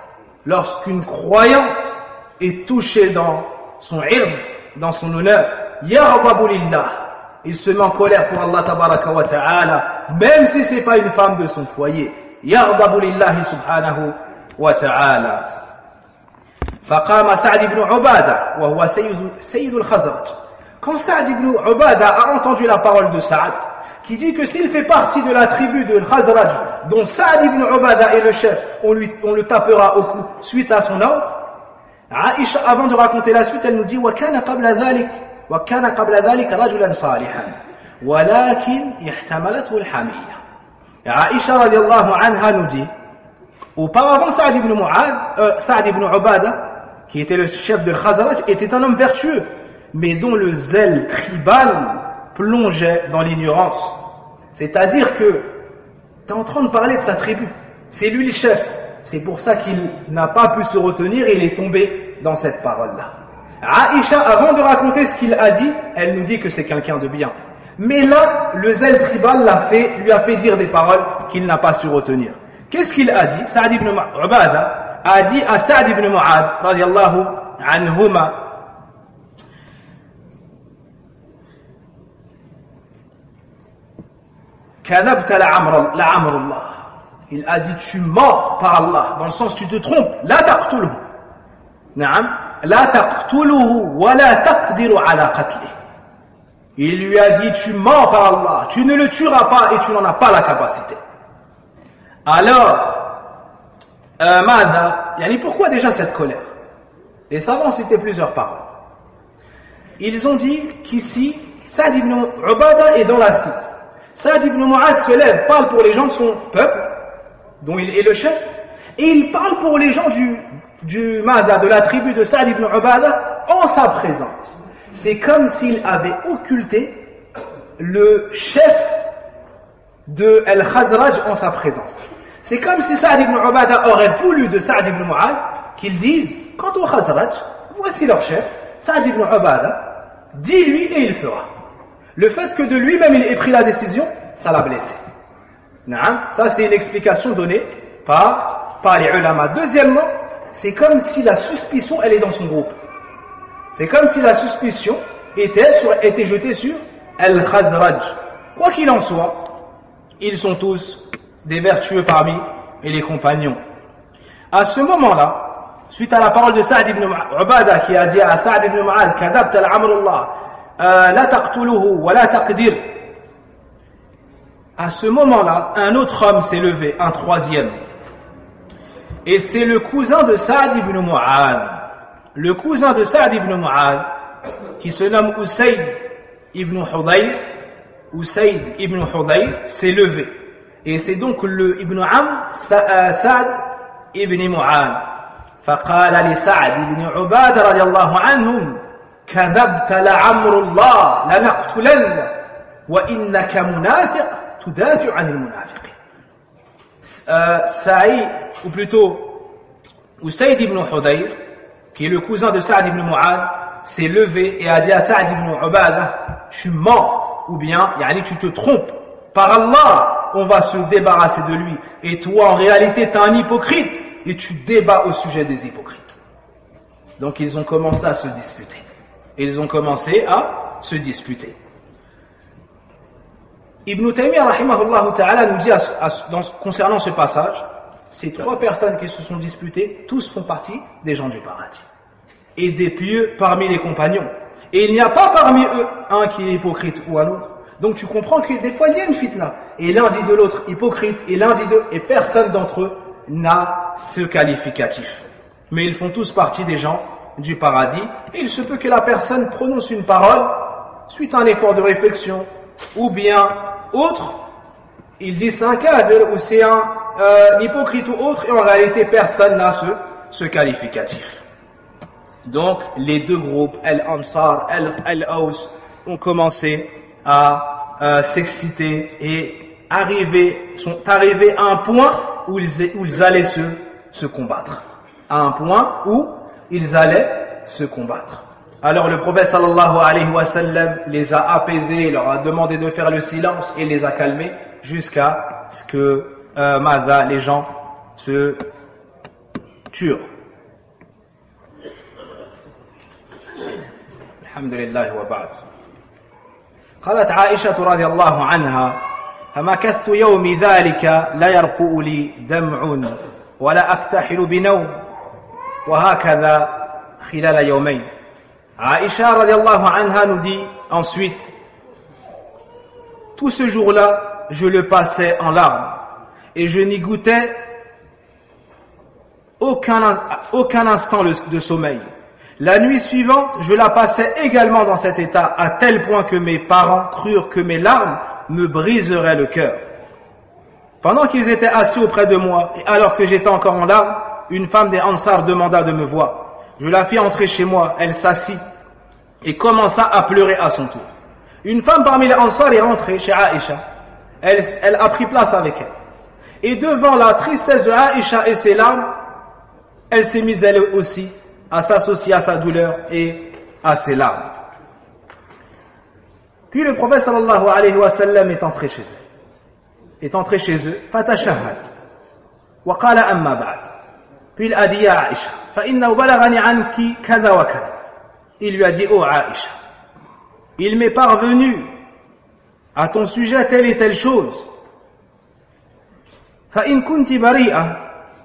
lorsqu'une croyante est touchée dans son ird, dans son honneur, yardabu lillah, il se met en colère pour Allah tabaraka wa ta'ala, même si c'est pas une femme de son foyer. Yardabu lillahi subhanahu wa ta'ala. فقام سعد بن عبادة وهو سيد الخزرج. Quand Sa'd ibn Ubada a entendu la parole de Sa'd, qui dit que s'il fait partie de la tribu de Khazraj, dont Sa'd ibn Ubada est le chef, on le tapera au cou suite à son ordre. Aïcha, avant de raconter la suite, elle nous dit وَكَانَ قَبْلَ ذَلِكَ رَجُلًا صَالِحًا وَلَكِنْ احْتَمَلَتْهُ الْحَمِيَّةُ. Aïcha radiallahu anha nous dit, auparavant Sa'd ibn Ubada, qui était le chef de Khazraj, était un homme vertueux, mais dont le zèle tribal plongeait dans l'ignorance. C'est-à-dire que tu es en train de parler de sa tribu, c'est lui le chef, c'est pour ça qu'il n'a pas pu se retenir et il est tombé dans cette parole-là. Aïcha, avant de raconter ce qu'il a dit, elle nous dit que c'est quelqu'un de bien. Mais là, le zèle tribal lui a fait dire des paroles qu'il n'a pas su retenir. Qu'est-ce qu'il a dit? Sa'd ibn Ubada a dit à Sa'd ibn Mu'adh radiyallahu anhuma, kadhabta la'amrullah. Il a dit tu mens par Allah, dans le sens tu te trompes. La taqtuluhu. Na'am. La taqtuluhu wa la taqdiru ala qatlihi. Il lui a dit tu mens par Allah, tu ne le tueras pas et tu n'en as pas la capacité. Alors, pourquoi déjà cette colère? Les savants citaient plusieurs paroles. Ils ont dit qu'ici, Sa'd ibn Ubada est dans l'assise. Sa'd ibn Mu'adh se lève, parle pour les gens de son peuple, dont il est le chef, et il parle pour les gens de la tribu de Sa'd ibn Ubada en sa présence. C'est comme s'il avait occulté le chef de Al-Khazraj en sa présence. C'est comme si Sa'd ibn Ubada aurait voulu de Sa'd ibn Mu'adh qu'il dise, quant au Khazraj, voici leur chef, Sa'd ibn Ubada, dis-lui et il fera. Le fait que de lui-même il ait pris la décision, ça l'a blessé. Ça c'est une explication donnée par les ulama. Deuxièmement, c'est comme si la suspicion elle est dans son groupe. C'est comme si la suspicion était jetée sur Al-Khazraj. Quoi qu'il en soit, ils sont tous des vertueux parmi les compagnons. À ce moment-là, suite à la parole de Sa'd ibn Ubada qui a dit à Sa'd ibn Mu'adh kadhabta al-amrullah la taqtuluhu wa la taqdir. À ce moment-là, un autre homme s'est levé, un troisième. Et c'est le cousin de Sa'd ibn Mu'adh. Le cousin de Sa'd ibn Mu'adh, qui se nomme Usayd ibn Hudayr, s'est levé. Et c'est donc le Ibn Am, Sa'd ibn Mu'adh. فقال لسعد بن عبادة رضي الله عنهم كذبت لعمر الله لنقتلن وإنك منافق تدافع عن المنافقين. Saïd, ou plutôt Usayd ibn Hudayr, qui est le cousin de Sa'd ibn Mu'adh, s'est levé et a dit à Sa'd ibn Ubadah, tu mens, ou bien tu te trompes. Par Allah, on va se débarrasser de lui. Et toi, en réalité, tu es un hypocrite. Et tu débats au sujet des hypocrites. Donc, ils ont commencé à se disputer. Ibn Taymiyyah, rahimahullah ta'ala, nous dit concernant ce passage, ces trois personnes qui se sont disputées, tous font partie des gens du paradis. Et des pieux parmi les compagnons. Et il n'y a pas parmi eux un qui est hypocrite ou un autre. Donc tu comprends que des fois il y a une fitna. Et l'un dit de l'autre hypocrite, et l'un dit d'eux, et personne d'entre eux n'a ce qualificatif. Mais ils font tous partie des gens du paradis. Et il se peut que la personne prononce une parole suite à un effort de réflexion, ou bien autre, il dit c'est un kafir ou c'est un hypocrite ou autre, et en réalité personne n'a ce qualificatif. Donc les deux groupes, Al-Ansar, Al-Aws, ont commencé à s'exciter et sont arrivés à un point où ils allaient se combattre. À un point où ils allaient se combattre. Alors le prophète sallallahu alayhi wa sallam les a apaisés, leur a demandé de faire le silence et les a calmés jusqu'à ce que les gens se tuent. الحمد لله وبعد. قالت عائشة رضي الله عنها: فمكثت يومي ذلك لا يرقو لي دمع ولا أكتحل بنوم وهكذا خلال يومين. Aïcha radiallahu anha nous dit ensuite: tout ce jour-là, je le passais en larmes et je n'y goûtais aucun instant de sommeil. La nuit suivante, je la passais également dans cet état, à tel point que mes parents crurent que mes larmes me briseraient le cœur. Pendant qu'ils étaient assis auprès de moi, et alors que j'étais encore en larmes, une femme des Ansar demanda de me voir. Je la fis entrer chez moi, elle s'assit et commença à pleurer à son tour. Une femme parmi les Ansar est rentrée chez Aïcha. Elle a pris place avec elle. Et devant la tristesse de Aïcha et ses larmes, elle s'est mise elle aussi à s'associer à sa douleur et à ses larmes. Puis le prophète sallallahu alayhi wa sallam est entré chez eux. Fatashahad. Wa qala amma ba'd. Puis il a dit à Aïcha: fa inna balaghani anki kada wa kada. Il lui a dit: oh Aïcha, il m'est parvenu à ton sujet telle et telle chose. Fa in kunti bari'a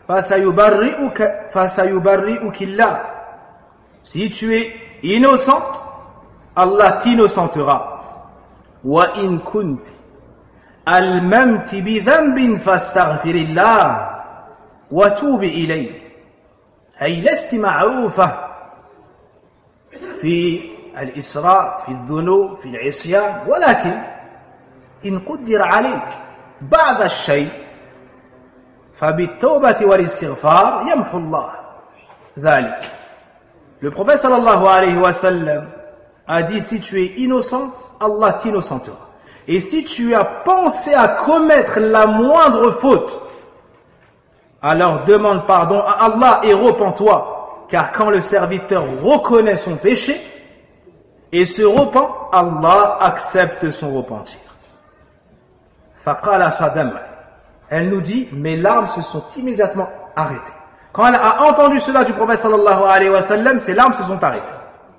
fasayubarri'uki Allah. Si tu es innocente, Allah t'innocentera. Wa in kunti almamti bi dhanbin fastaghfirillah wa tubi ilayhi. Ay lasti ma'rufa في الإسراء في الذنوب في العصيان ولكن إن قدر عليك بعض الشيء فبالتوبة والاستغفار يمحو الله ذلك. Le prophète sallallahu alayhi wa sallam a dit: si tu es innocente, Allah t'innocentera. Et si tu as pensé à commettre la moindre faute, alors demande pardon à Allah et repens-toi. Car quand le serviteur reconnaît son péché et se repent, Allah accepte son repentir. Faqala sadam. Elle nous dit: mes larmes se sont immédiatement arrêtées. Quand elle a entendu cela du prophète sallallahu alayhi wa sallam, ses larmes se sont arrêtées.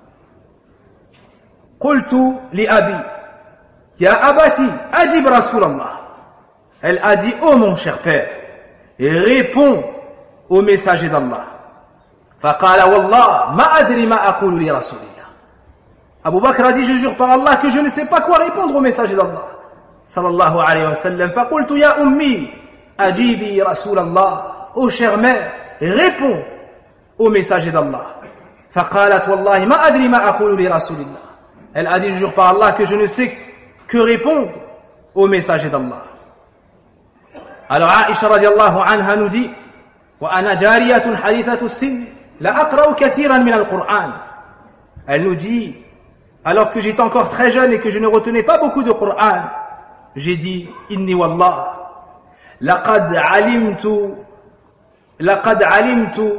Qultu li abi ya abati ajib rasulallah. Elle a dit: oh mon cher père, réponds au messager d'Allah. فقال والله ما أدري ما أقول لرسول الله. Abu Bakr a dit: je jure par Allah que je ne sais pas quoi répondre au messager d'Allah sallallahu alayhi wa sallam. فقلت يا أمي أجيبي رسول الله. ô chère mère, réponds au messager d'Allah. فقالت والله ما أدري ما أقول لرسول الله. Elle a dit: je jure par Allah que je ne sais que répondre au messager d'Allah. Alors Aïcha radiallahu anha nous dit: وأنا جارية حديثة السن لا أقرأ كثيرا من القرآن. Elle nous dit: alors que j'étais encore très jeune et que je ne retenais pas beaucoup de Coran, j'ai dit: inni wallah laqad alimtu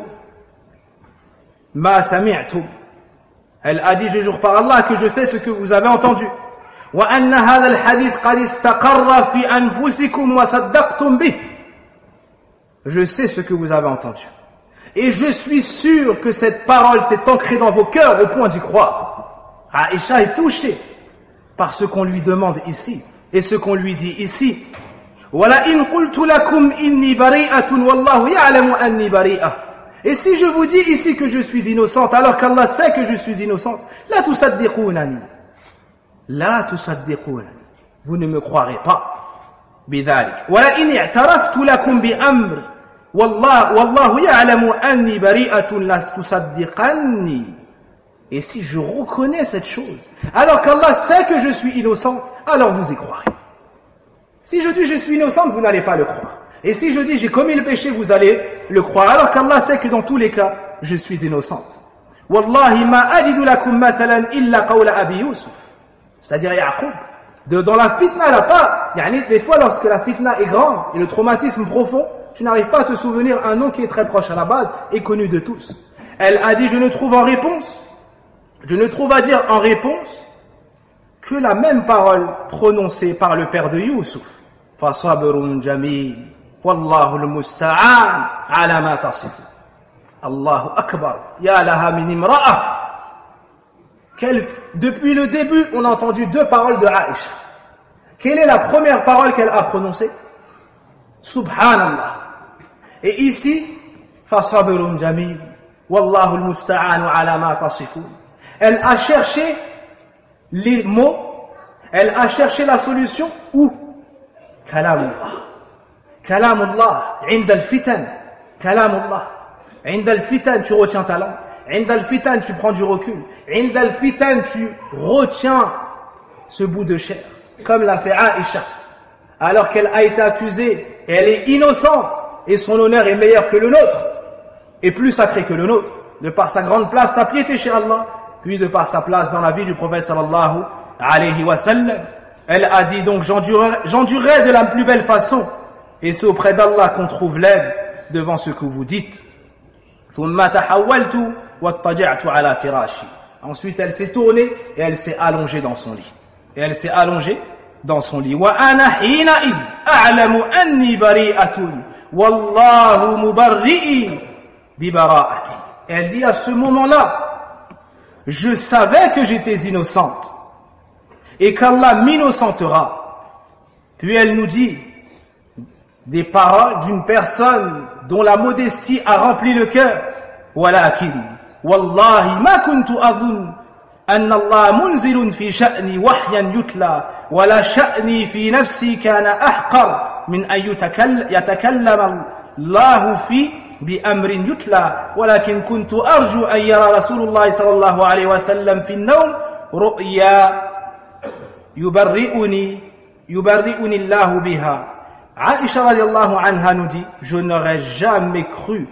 ma sami'tu. Elle a dit: je jure par Allah que je sais ce que vous avez entendu. wa anna hadha al-hadith qad istaqarra fi anfusikum wa saddaqtum bih. Je sais ce que vous avez entendu. Et je suis sûr que cette parole s'est ancrée dans vos cœurs au point d'y croire. Aïcha est touchée par ce qu'on lui demande ici et ce qu'on lui dit ici. وَلَئِنْ قُلْتُ لَكُمْ إِنِّي بَرِيئَةٌ وَاللَّهُ يَعْلَمُ أَنِّي بَرِيئَةٌ. Et si je vous dis ici que je suis innocente alors qu'Allah sait que je suis innocente, لَا تُصَدِّقُونَنِي. لَا تُصَدِّقُونَنِي. Vous ne me croirez pas. بذلك ولئن اعترفت لكم بأمر والله يعلم أني بريئة لتصدقني. Et si je reconnais cette chose alors qu'Allah sait que je suis innocent, alors vous y croirez. Si je dis je suis innocente, vous n'allez pas le croire. Et si je dis j'ai commis le péché, vous allez le croire alors qu'Allah sait que dans tous les cas je suis innocente. والله ما أجد لكم مثلا إلا قول أبي يوسف. C'est-à-dire Yaqub. Dans la fitna, là pas, des fois lorsque la fitna est grande et le traumatisme profond, tu n'arrives pas à te souvenir un nom qui est très proche à la base et connu de tous. Elle a dit: je ne trouve à dire en réponse que la même parole prononcée par le père de Youssouf. فَصَبْرٌ جَمِيلٌ وَاللَّهُ الْمُسْتَعَانُ عَلَى مَا تَصِفُ. Allahu Akbar. Ya laha min imra'a depuis le début, on a entendu deux paroles de Aïcha. Quelle est la première parole qu'elle a prononcée? Subhanallah. Et ici, fasabrun jamil, wallahu al-musta'anu ala ma tasifun. Elle a cherché les mots, elle a cherché la solution où? Kalamullah. Kalamullah, inda al-fitan. Kalamullah. Inda al-fitan, tu retiens ta langue. Inda al-fitan, tu prends du recul. Inda al-fitan, tu retiens ce bout de chair. Comme l'a fait Aïcha. Alors qu'elle a été accusée, et elle est innocente, et son honneur est meilleur que le nôtre, et plus sacré que le nôtre, de par sa grande place, sa piété chez Allah, puis de par sa place dans la vie du prophète sallallahu alayhi wa sallam. Elle a dit donc, j'endurerai de la plus belle façon, et c'est auprès d'Allah qu'on trouve l'aide devant ce que vous dites. Ensuite, elle s'est tournée et elle s'est allongée dans son lit. Et elle s'est allongée dans son lit. Et elle dit, à ce moment-là, je savais que j'étais innocente et qu'Allah m'innocentera. Puis elle nous dit des paroles d'une personne dont la modestie a rempli le cœur. Walakin, wallahi ma kuntu adhun أن الله منزل في شأني وحيا يتلى ولا شأني في نفسي كان أحقر من أن يتكلم الله في بأمر يتلى ولكن كنت أرجو أن يرى رسول الله صلى الله عليه وسلم في النوم رؤيا يبرئني الله بها. Aïcha radiallahu anha nous dit, je n'aurais jamais cru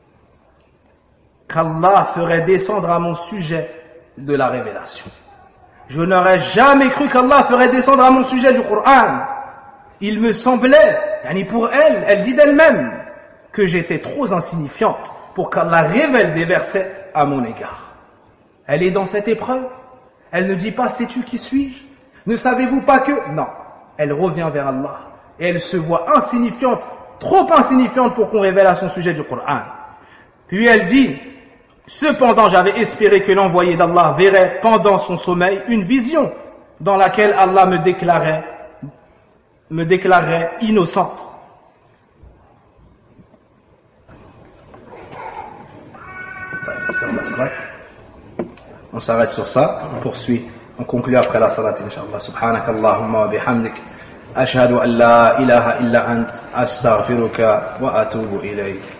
qu'Allah ferait descendre à mon sujet de la révélation. Je n'aurais jamais cru qu'Allah ferait descendre à mon sujet du Coran. Il me semblait, pour elle, elle dit d'elle-même, que j'étais trop insignifiante pour qu'Allah révèle des versets à mon égard. Elle est dans cette épreuve. Elle ne dit pas, sais-tu qui suis-je? Ne savez-vous pas que? Non. Elle revient vers Allah. Et elle se voit insignifiante, trop insignifiante pour qu'on révèle à son sujet du Coran. Puis elle dit, cependant j'avais espéré que l'envoyé d'Allah verrait pendant son sommeil une vision dans laquelle Allah me déclarerait innocente. On s'arrête sur ça, on poursuit, on conclut après la salat, inshallah. Subhanakallahumma wa bihamdik. أشهد أن لا إله إلا أنت أستغفرك وأتوب إليك.